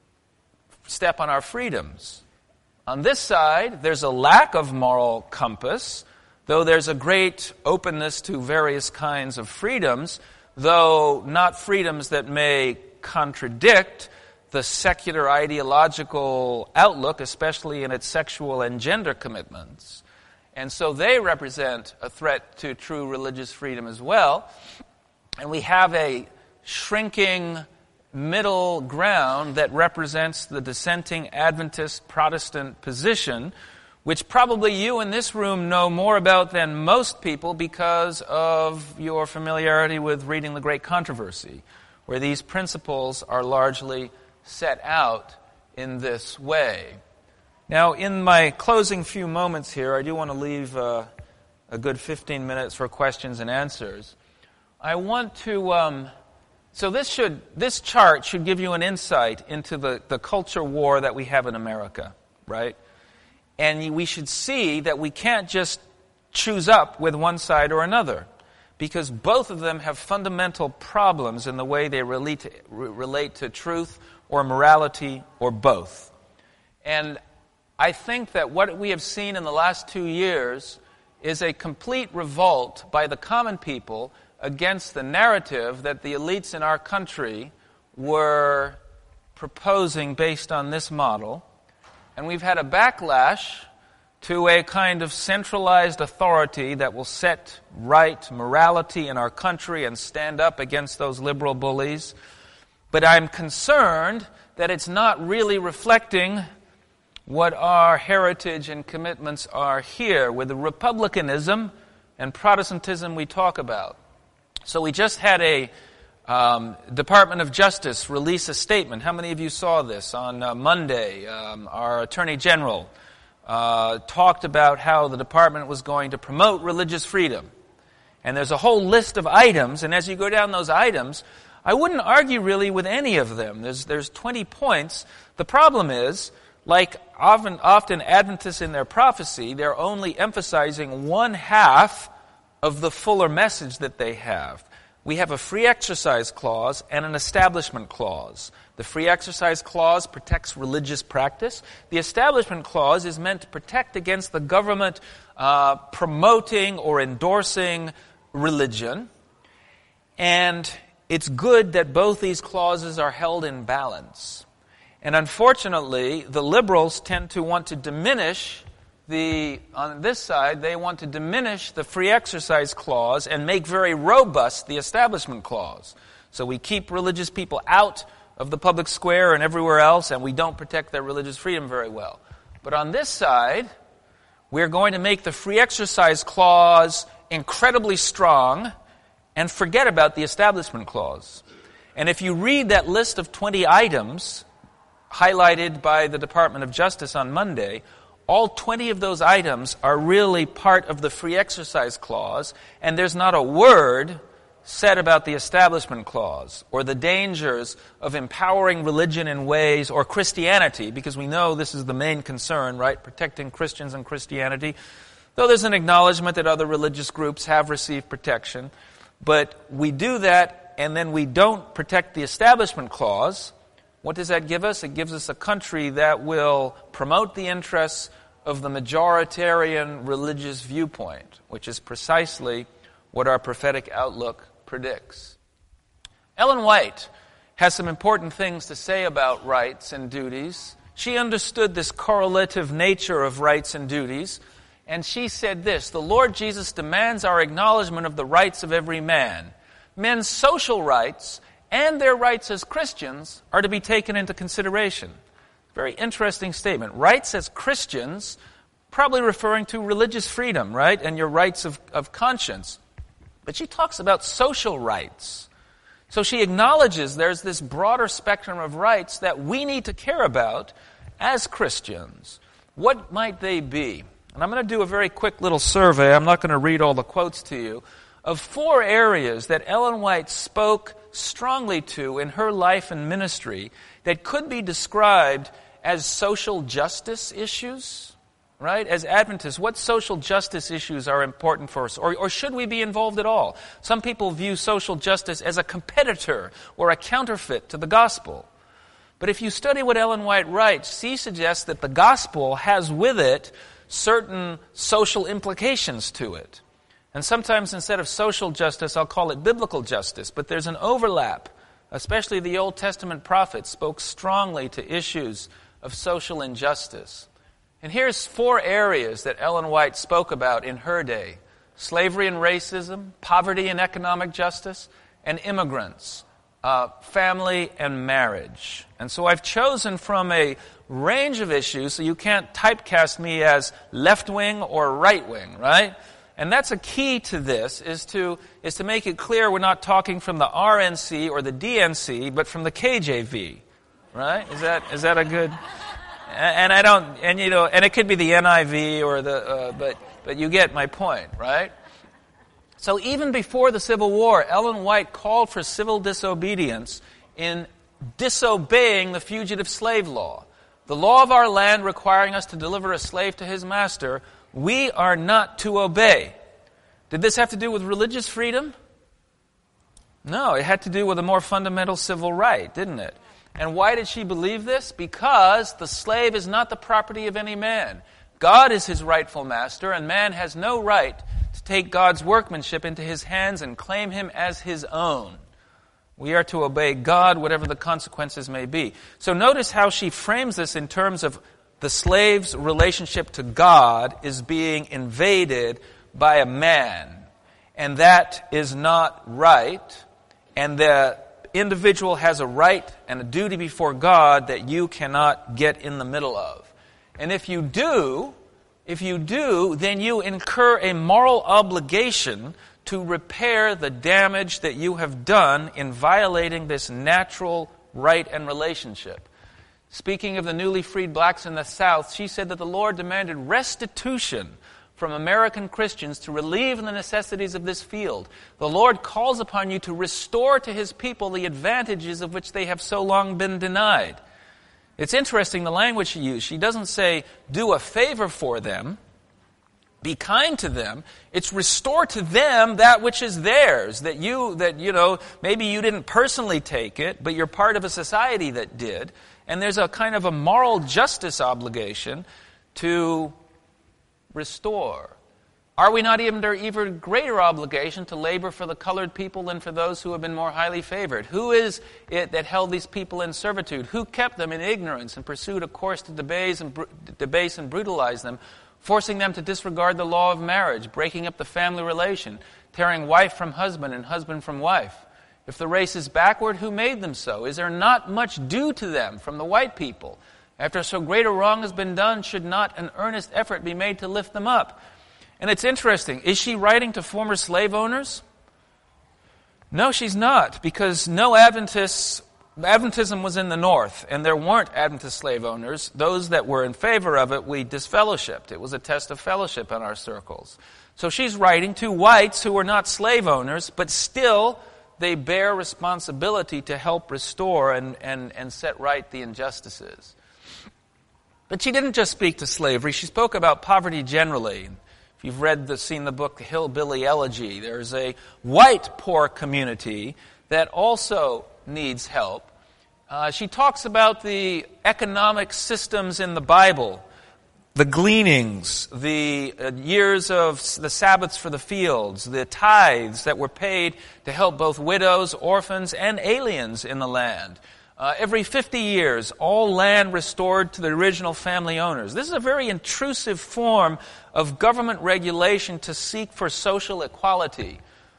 step on our freedoms. On this side, there's a lack of moral compass, though there's a great openness to various kinds of freedoms, though not freedoms that may contradict the secular ideological outlook, especially in its sexual and gender commitments. And so they represent a threat to true religious freedom as well. And we have a shrinking middle ground that represents the dissenting Adventist Protestant position, which probably you in this room know more about than most people because of your familiarity with reading The Great Controversy, where these principles are largely set out in this way. Now, in my closing few moments here, I do want to leave a good 15 minutes for questions and answers. I want to... So this chart should give you an insight into the culture war that we have in America, right? And we should see that we can't just choose up with one side or another, because both of them have fundamental problems in the way they relate to truth or morality or both. And I think that what we have seen in the last 2 years is a complete revolt by the common people against the narrative that the elites in our country were proposing based on this model. And we've had a backlash to a kind of centralized authority that will set right morality in our country and stand up against those liberal bullies. But I'm concerned that it's not really reflecting what our heritage and commitments are here with the republicanism and Protestantism we talk about. So we just had a Department of Justice release a statement. How many of you saw this? On Monday, our Attorney General talked about how the department was going to promote religious freedom. And there's a whole list of items, and as you go down those items, I wouldn't argue really with any of them. There's 20 points. The problem is, like often Adventists in their prophecy, they're only emphasizing one half of the fuller message that they have. We have a free exercise clause and an establishment clause. The free exercise clause protects religious practice. The establishment clause is meant to protect against the government promoting or endorsing religion. And it's good that both these clauses are held in balance. And unfortunately, the liberals tend to want to diminish on this side, they want to diminish the free exercise clause and make very robust the establishment clause. So we keep religious people out of the public square and everywhere else, and we don't protect their religious freedom very well. But on this side, we're going to make the free exercise clause incredibly strong and forget about the establishment clause. And if you read that list of 20 items highlighted by the Department of Justice on Monday, all 20 of those items are really part of the free exercise clause, and there's not a word said about the establishment clause or the dangers of empowering religion in ways, or Christianity, because we know this is the main concern, right? Protecting Christians and Christianity. Though there's an acknowledgement that other religious groups have received protection. But we do that, and then we don't protect the establishment clause. What does that give us? It gives us a country that will promote the interests of the majoritarian religious viewpoint, which is precisely what our prophetic outlook predicts. Ellen White has some important things to say about rights and duties. She understood this correlative nature of rights and duties, and she said this: the Lord Jesus demands our acknowledgement of the rights of every man. Men's social rights and their rights as Christians are to be taken into consideration. Very interesting statement. Rights as Christians, probably referring to religious freedom, right? And your rights of conscience. But she talks about social rights. So she acknowledges there's this broader spectrum of rights that we need to care about as Christians. What might they be? And I'm going to do a very quick little survey. I'm not going to read all the quotes to you. Of 4 areas that Ellen White spoke strongly to in her life and ministry that could be described as social justice issues, right? As Adventists, what social justice issues are important for us? Or should we be involved at all? Some people view social justice as a competitor or a counterfeit to the gospel. But if you study what Ellen White writes, she suggests that the gospel has with it certain social implications to it. And sometimes instead of social justice, I'll call it biblical justice. But there's an overlap. Especially the Old Testament prophets spoke strongly to issues of social injustice. And here's 4 areas that Ellen White spoke about in her day: slavery and racism, poverty and economic justice, and immigrants, family and marriage. And so I've chosen from a range of issues, so you can't typecast me as left-wing or right-wing, right? And that's a key to this, is to make it clear we're not talking from the RNC or the DNC, but from the KJV, right? Is that a good? And it could be the NIV or but you get my point, right? So even before the Civil War, Ellen White called for civil disobedience in disobeying the fugitive slave law. The law of our land requiring us to deliver a slave to his master, we are not to obey. Did this have to do with religious freedom? No, it had to do with a more fundamental civil right, didn't it? And why did she believe this? Because the slave is not the property of any man. God is his rightful master, and man has no right to take God's workmanship into his hands and claim him as his own. We are to obey God, whatever the consequences may be. So notice how she frames this in terms of the slave's relationship to God is being invaded by a man. And that is not right. And the individual has a right and a duty before God that you cannot get in the middle of. And if you do, then you incur a moral obligation to repair the damage that you have done in violating this natural right and relationship. Speaking of the newly freed blacks in the South, she said that the Lord demanded restitution from American Christians to relieve the necessities of this field. The Lord calls upon you to restore to His people the advantages of which they have so long been denied. It's interesting the language she used. She doesn't say, do a favor for them, be kind to them. It's restore to them that which is theirs, that maybe you didn't personally take it, but you're part of a society that did. And there's a kind of a moral justice obligation to restore. Are we not under even greater obligation to labor for the colored people than for those who have been more highly favored? Who is it that held these people in servitude? Who kept them in ignorance and pursued a course to debase and brutalize them, forcing them to disregard the law of marriage, breaking up the family relation, tearing wife from husband and husband from wife? If the race is backward, who made them so? Is there not much due to them from the white people? After so great a wrong has been done, should not an earnest effort be made to lift them up? And it's interesting. Is she writing to former slave owners? No, she's not, because no Adventism was in the North, and there weren't Adventist slave owners. Those that were in favor of it, we disfellowshipped. It was a test of fellowship in our circles. So she's writing to whites who were not slave owners, but still they bear responsibility to help restore and set right the injustices. But she didn't just speak to slavery. She spoke about poverty generally. If you've seen the book Hillbilly Elegy, there's a white poor community that also needs help. She talks about the economic systems in the Bible, the gleanings, the years of the Sabbaths for the fields, the tithes that were paid to help both widows, orphans, and aliens in the land. Every 50 years, all land restored to the original family owners. This is a very intrusive form of government regulation to seek for social equality.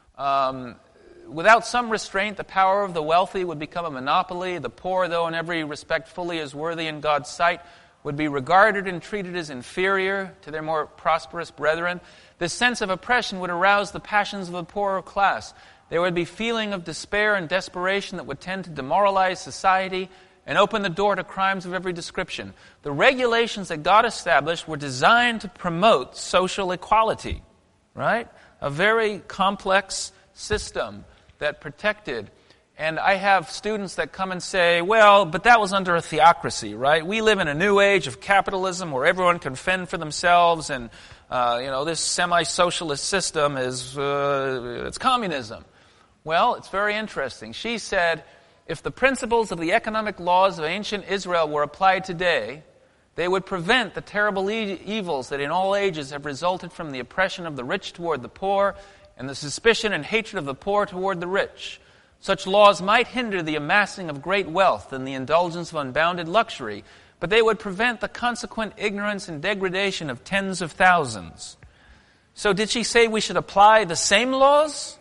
Without some restraint, the power of the wealthy would become a monopoly. The poor, though in every respect fully as worthy in God's sight, would be regarded and treated as inferior to their more prosperous brethren. This sense of oppression would arouse the passions of the poorer class. There would be feeling of despair and desperation that would tend to demoralize society and open the door to crimes of every description. The regulations that God established were designed to promote social equality, right? A very complex system that protected. And I have students that come and say, well, but that was under a theocracy, right? We live in a new age of capitalism where everyone can fend for themselves, and this semi-socialist system is it's communism. Well, it's very interesting. She said, if the principles of the economic laws of ancient Israel were applied today, they would prevent the terrible evils that in all ages have resulted from the oppression of the rich toward the poor and the suspicion and hatred of the poor toward the rich. Such laws might hinder the amassing of great wealth and the indulgence of unbounded luxury, but they would prevent the consequent ignorance and degradation of tens of thousands. So did she say we should apply the same laws?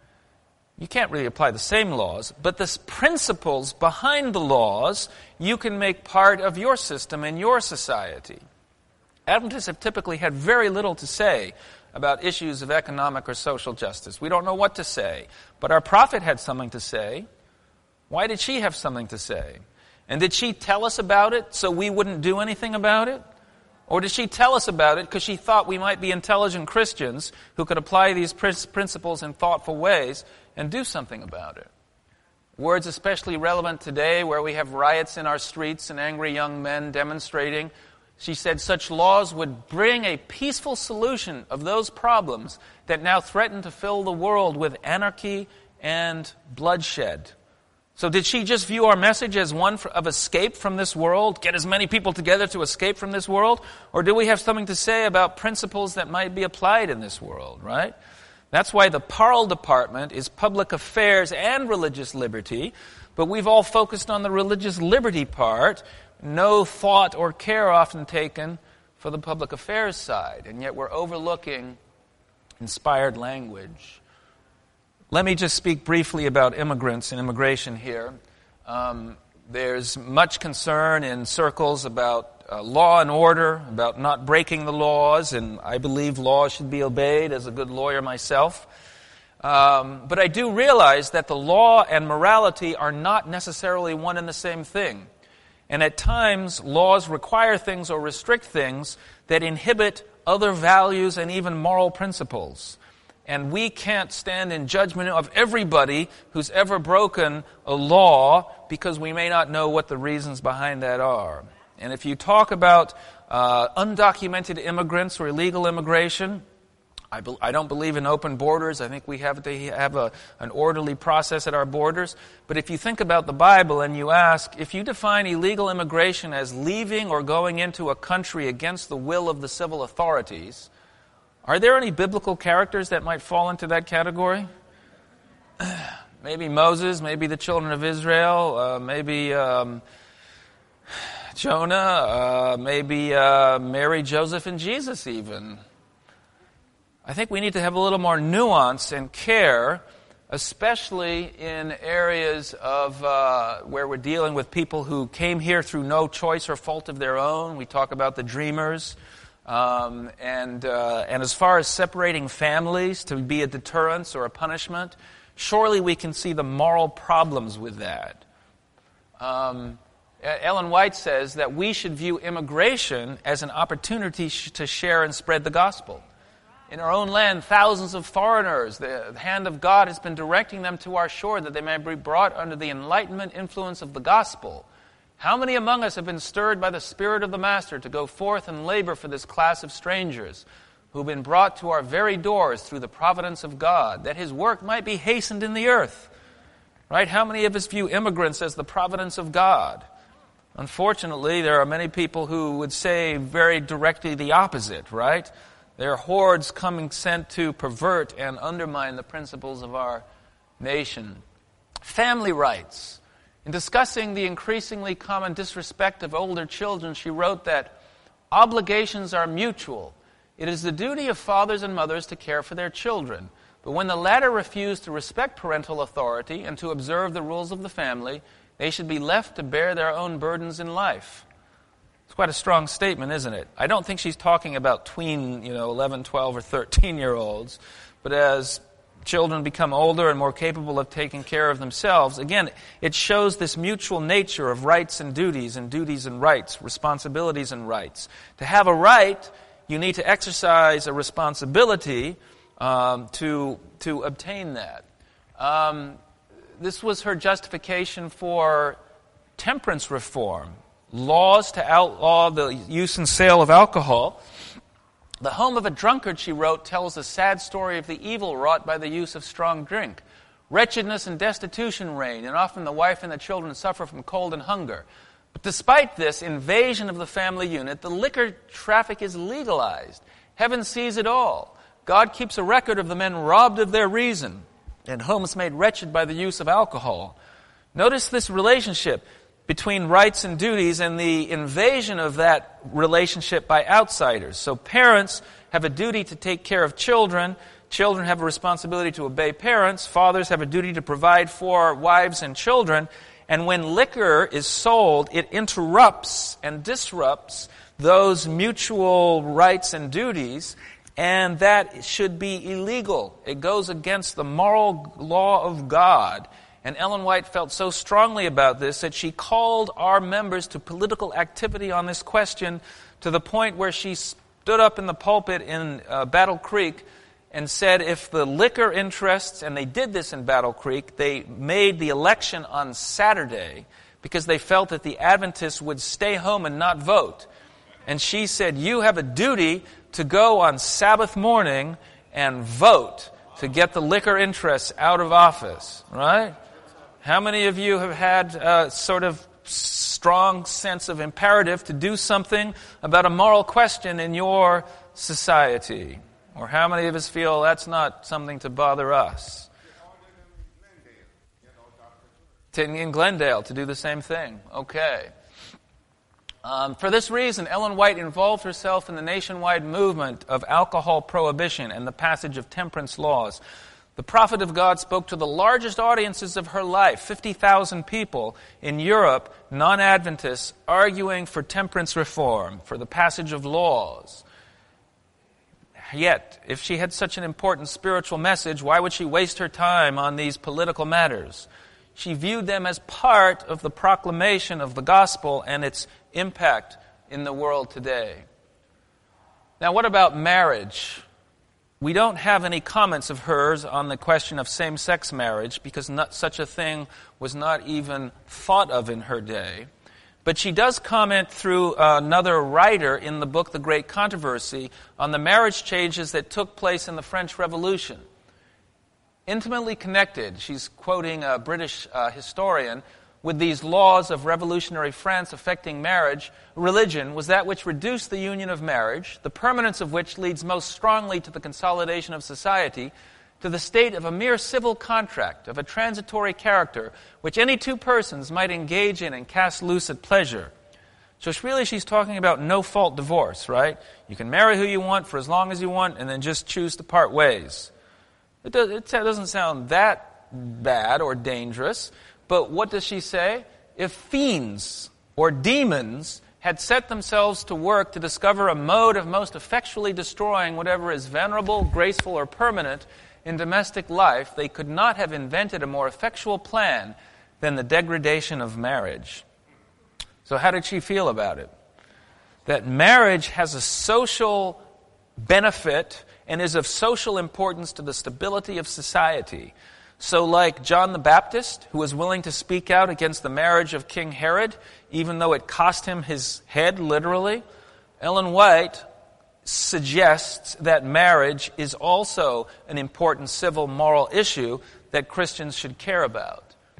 You can't really apply the same laws, but the principles behind the laws you can make part of your system and your society. Adventists have typically had very little to say about issues of economic or social justice. We don't know what to say, but our prophet had something to say. Why did she have something to say? And did she tell us about it so we wouldn't do anything about it? Or did she tell us about it because she thought we might be intelligent Christians who could apply these principles in thoughtful ways and do something about it? Words especially relevant today where we have riots in our streets and angry young men demonstrating. She said such laws would bring a peaceful solution of those problems that now threaten to fill the world with anarchy and bloodshed. So did she just view our message as one of escape from this world? Get as many people together to escape from this world? Or do we have something to say about principles that might be applied in this world, right? That's why the Parle Department is public affairs and religious liberty, but we've all focused on the religious liberty part. no thought or care often taken for the public affairs side, and yet we're overlooking inspired language. Let me just speak briefly about immigrants and immigration here. There's much concern in circles about law and order, about not breaking the laws, and I believe laws should be obeyed as a good lawyer myself. But I do realize that the law and morality are not necessarily one and the same thing. And at times, laws require things or restrict things that inhibit other values and even moral principles. And we can't stand in judgment of everybody who's ever broken a law because we may not know what the reasons behind that are. And if you talk about undocumented immigrants or illegal immigration, I don't believe in open borders. I think we have to have an orderly process at our borders. But if you think about the Bible and you ask, if you define illegal immigration as leaving or going into a country against the will of the civil authorities, are there any biblical characters that might fall into that category? Maybe Moses, maybe the children of Israel, maybe Jonah, maybe Mary, Joseph, and Jesus even. I think we need to have a little more nuance and care, especially in areas of where we're dealing with people who came here through no choice or fault of their own. We talk about the dreamers. And as far as separating families to be a deterrence or a punishment, surely we can see the moral problems with that. Ellen White says that we should view immigration as an opportunity to share and spread the gospel. In our own land, thousands of foreigners, the hand of God has been directing them to our shore that they may be brought under the enlightenment influence of the gospel. How many among us have been stirred by the Spirit of the Master to go forth and labor for this class of strangers who have been brought to our very doors through the providence of God, that His work might be hastened in the earth? Right? How many of us view immigrants as the providence of God? Unfortunately, there are many people who would say very directly the opposite, right? There are hordes sent to pervert and undermine the principles of our nation. Family rights. In discussing the increasingly common disrespect of older children, she wrote that obligations are mutual. It is the duty of fathers and mothers to care for their children. But when the latter refuse to respect parental authority and to observe the rules of the family, they should be left to bear their own burdens in life. It's quite a strong statement, isn't it? I don't think she's talking about tween, 11, 12, or 13-year-olds, but as children become older and more capable of taking care of themselves, again, it shows this mutual nature of rights and duties and rights, responsibilities and rights. To have a right, you need to exercise a responsibility to obtain that. This was her justification for temperance reform, laws to outlaw the use and sale of alcohol. The home of a drunkard, she wrote, tells a sad story of the evil wrought by the use of strong drink. Wretchedness and destitution reign, and often the wife and the children suffer from cold and hunger. But despite this invasion of the family unit, the liquor traffic is legalized. Heaven sees it all. God keeps a record of the men robbed of their reason, and homes made wretched by the use of alcohol. Notice this relationship between rights and duties and the invasion of that relationship by outsiders. So parents have a duty to take care of children. Children have a responsibility to obey parents. Fathers have a duty to provide for wives and children. And when liquor is sold, it interrupts and disrupts those mutual rights and duties, and that should be illegal. It goes against the moral law of God. And Ellen White felt so strongly about this that she called our members to political activity on this question to the point where she stood up in the pulpit in Battle Creek and said if the liquor interests, and they did this in Battle Creek, they made the election on Saturday because they felt that the Adventists would stay home and not vote. And she said, you have a duty to go on Sabbath morning and vote to get the liquor interests out of office, right? How many of you have had a sort of strong sense of imperative to do something about a moral question in your society? Or how many of us feel that's not something to bother us? In Glendale to do the same thing. Okay. For this reason, Ellen White involved herself in the nationwide movement of alcohol prohibition and the passage of temperance laws. The prophet of God spoke to the largest audiences of her life, 50,000 people in Europe, non-Adventists, arguing for temperance reform, for the passage of laws. Yet, if she had such an important spiritual message, why would she waste her time on these political matters? She viewed them as part of the proclamation of the gospel and its impact in the world today. Now, what about marriage? We don't have any comments of hers on the question of same-sex marriage because such a thing was not even thought of in her day. But she does comment through another writer in the book, The Great Controversy, on the marriage changes that took place in the French Revolution. Intimately connected, she's quoting a British historian, with these laws of revolutionary France affecting marriage, religion was that which reduced the union of marriage, the permanence of which leads most strongly to the consolidation of society, to the state of a mere civil contract, of a transitory character, which any two persons might engage in and cast loose at pleasure. So she's talking about no-fault divorce, right? You can marry who you want for as long as you want, and then just choose to part ways. It doesn't sound that bad or dangerous, but what does she say? If fiends or demons had set themselves to work to discover a mode of most effectually destroying whatever is venerable, graceful, or permanent in domestic life, they could not have invented a more effectual plan than the degradation of marriage. So how did she feel about it? That marriage has a social benefit and is of social importance to the stability of society. So like John the Baptist, who was willing to speak out against the marriage of King Herod, even though it cost him his head, literally, Ellen White suggests that marriage is also an important civil moral issue that Christians should care about.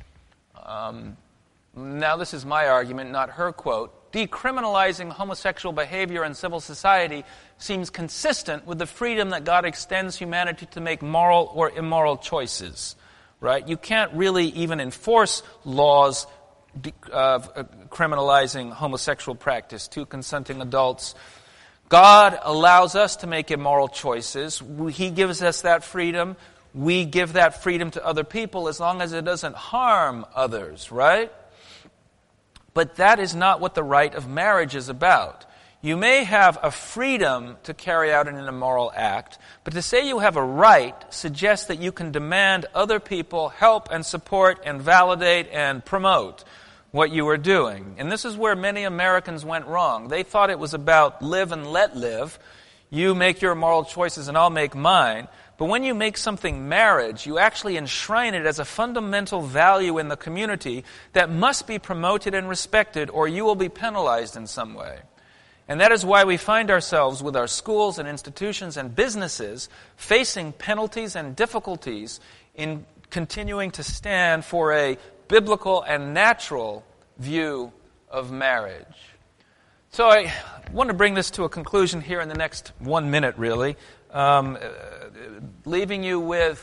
Now this is my argument, not her quote. Decriminalizing homosexual behavior in civil society seems consistent with the freedom that God extends humanity to make moral or immoral choices. Right? You can't really even enforce laws criminalizing homosexual practice to consenting adults. God allows us to make immoral choices. He gives us that freedom. We give that freedom to other people as long as it doesn't harm others, right? But that is not what the rite of marriage is about. You may have a freedom to carry out an immoral act, but to say you have a right suggests that you can demand other people help and support and validate and promote what you are doing. And this is where many Americans went wrong. They thought it was about live and let live. You make your moral choices and I'll make mine. But when you make something marriage, you actually enshrine it as a fundamental value in the community that must be promoted and respected, or you will be penalized in some way. And that is why we find ourselves with our schools and institutions and businesses facing penalties and difficulties in continuing to stand for a biblical and natural view of marriage. So I want to bring this to a conclusion here in the next 1 minute, really, leaving you with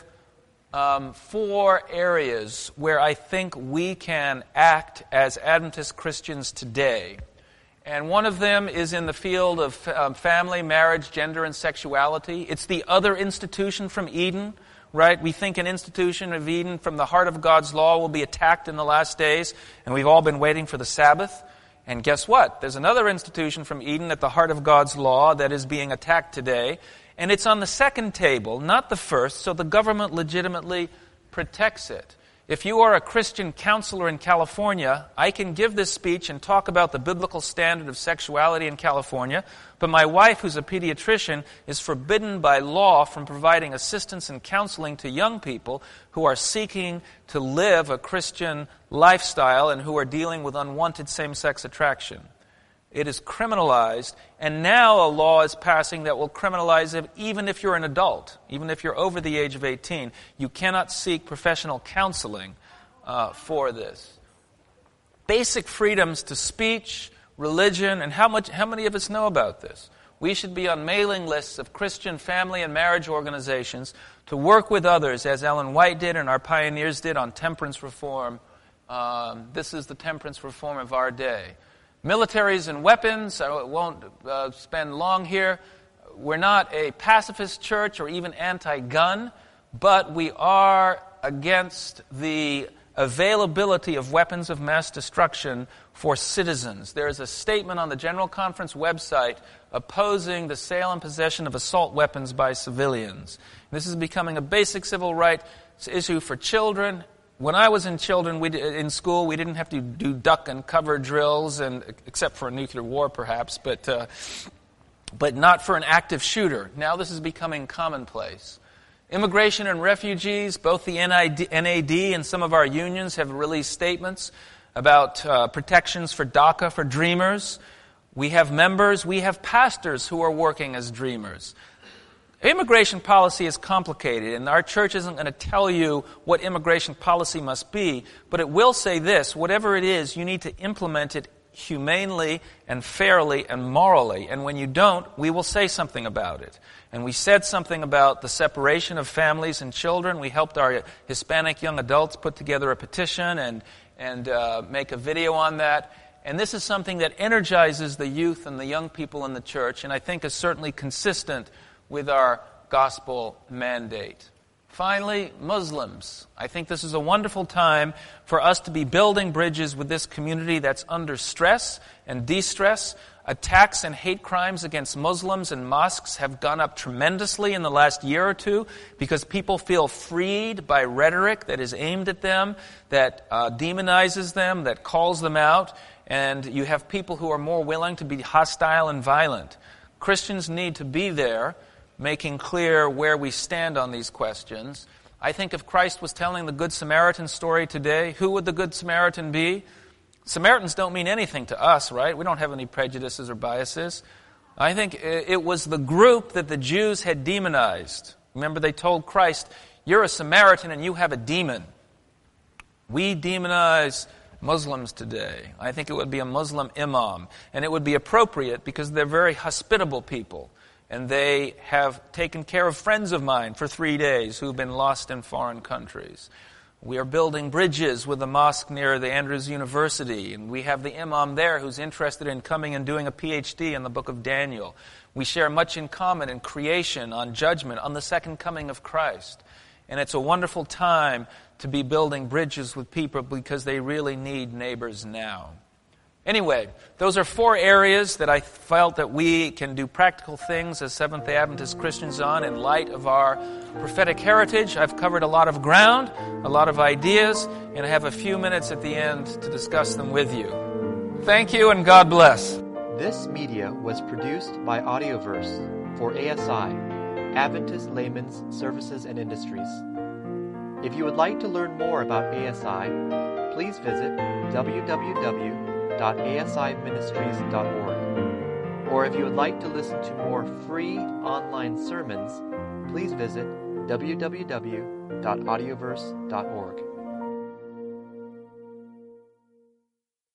4 areas where I think we can act as Adventist Christians today. And one of them is in the field of family, marriage, gender, and sexuality. It's the other institution from Eden, right? We think an institution of Eden from the heart of God's law will be attacked in the last days, and we've all been waiting for the Sabbath. And guess what? There's another institution from Eden at the heart of God's law that is being attacked today, and it's on the second table, not the first, so the government legitimately protects it. If you are a Christian counselor in California, I can give this speech and talk about the biblical standard of sexuality in California, but my wife, who's a pediatrician, is forbidden by law from providing assistance and counseling to young people who are seeking to live a Christian lifestyle and who are dealing with unwanted same-sex attraction. It is criminalized, and now a law is passing that will criminalize it even if you're an adult, even if you're over the age of 18. You cannot seek professional counseling for this. Basic freedoms to speech, religion, and how many of us know about this? We should be on mailing lists of Christian family and marriage organizations to work with others, as Ellen White did and our pioneers did on temperance reform. This is the temperance reform of our day. Militaries and weapons, I won't spend long here. We're not a pacifist church or even anti-gun, but we are against the availability of weapons of mass destruction for citizens. There is a statement on the General Conference website opposing the sale and possession of assault weapons by civilians. This is becoming a basic civil rights issue for children. When I was in school, we didn't have to do duck and cover drills, and except for a nuclear war, perhaps, but not for an active shooter. Now this is becoming commonplace. Immigration and refugees, both the NAD and some of our unions have released statements about protections for DACA for dreamers. We have members, we have pastors who are working as dreamers. Immigration policy is complicated, and our church isn't going to tell you what immigration policy must be, but it will say this: whatever it is, you need to implement it humanely and fairly and morally. And when you don't, we will say something about it. And we said something about the separation of families and children. We helped our Hispanic young adults put together a petition and make a video on that. And this is something that energizes the youth and the young people in the church, and I think is certainly consistent with our gospel mandate. Finally, Muslims. I think this is a wonderful time for us to be building bridges with this community that's under stress and de-stress. Attacks and hate crimes against Muslims and mosques have gone up tremendously in the last year or two because people feel freed by rhetoric that is aimed at them, that demonizes them, that calls them out, and you have people who are more willing to be hostile and violent. Christians need to be there, making clear where we stand on these questions. I think if Christ was telling the Good Samaritan story today, who would the Good Samaritan be? Samaritans don't mean anything to us, right? We don't have any prejudices or biases. I think it was the group that the Jews had demonized. Remember, they told Christ, "You're a Samaritan and you have a demon." We demonize Muslims today. I think it would be a Muslim imam. And it would be appropriate because they're very hospitable people. And they have taken care of friends of mine for 3 days who've been lost in foreign countries. We are building bridges with a mosque near the Andrews University, and we have the imam there who's interested in coming and doing a PhD in the book of Daniel. We share much in common in creation, on judgment, on the second coming of Christ. And it's a wonderful time to be building bridges with people because they really need neighbors now. Anyway, those are 4 areas that I felt that we can do practical things as Seventh-day Adventist Christians on in light of our prophetic heritage. I've covered a lot of ground, a lot of ideas, and I have a few minutes at the end to discuss them with you. Thank you, and God bless. This media was produced by Audioverse for ASI, Adventist Layman's Services and Industries. If you would like to learn more about ASI, please visit www.asiministries.org. Or if you would like to listen to more free online sermons, please visit www.audioverse.org.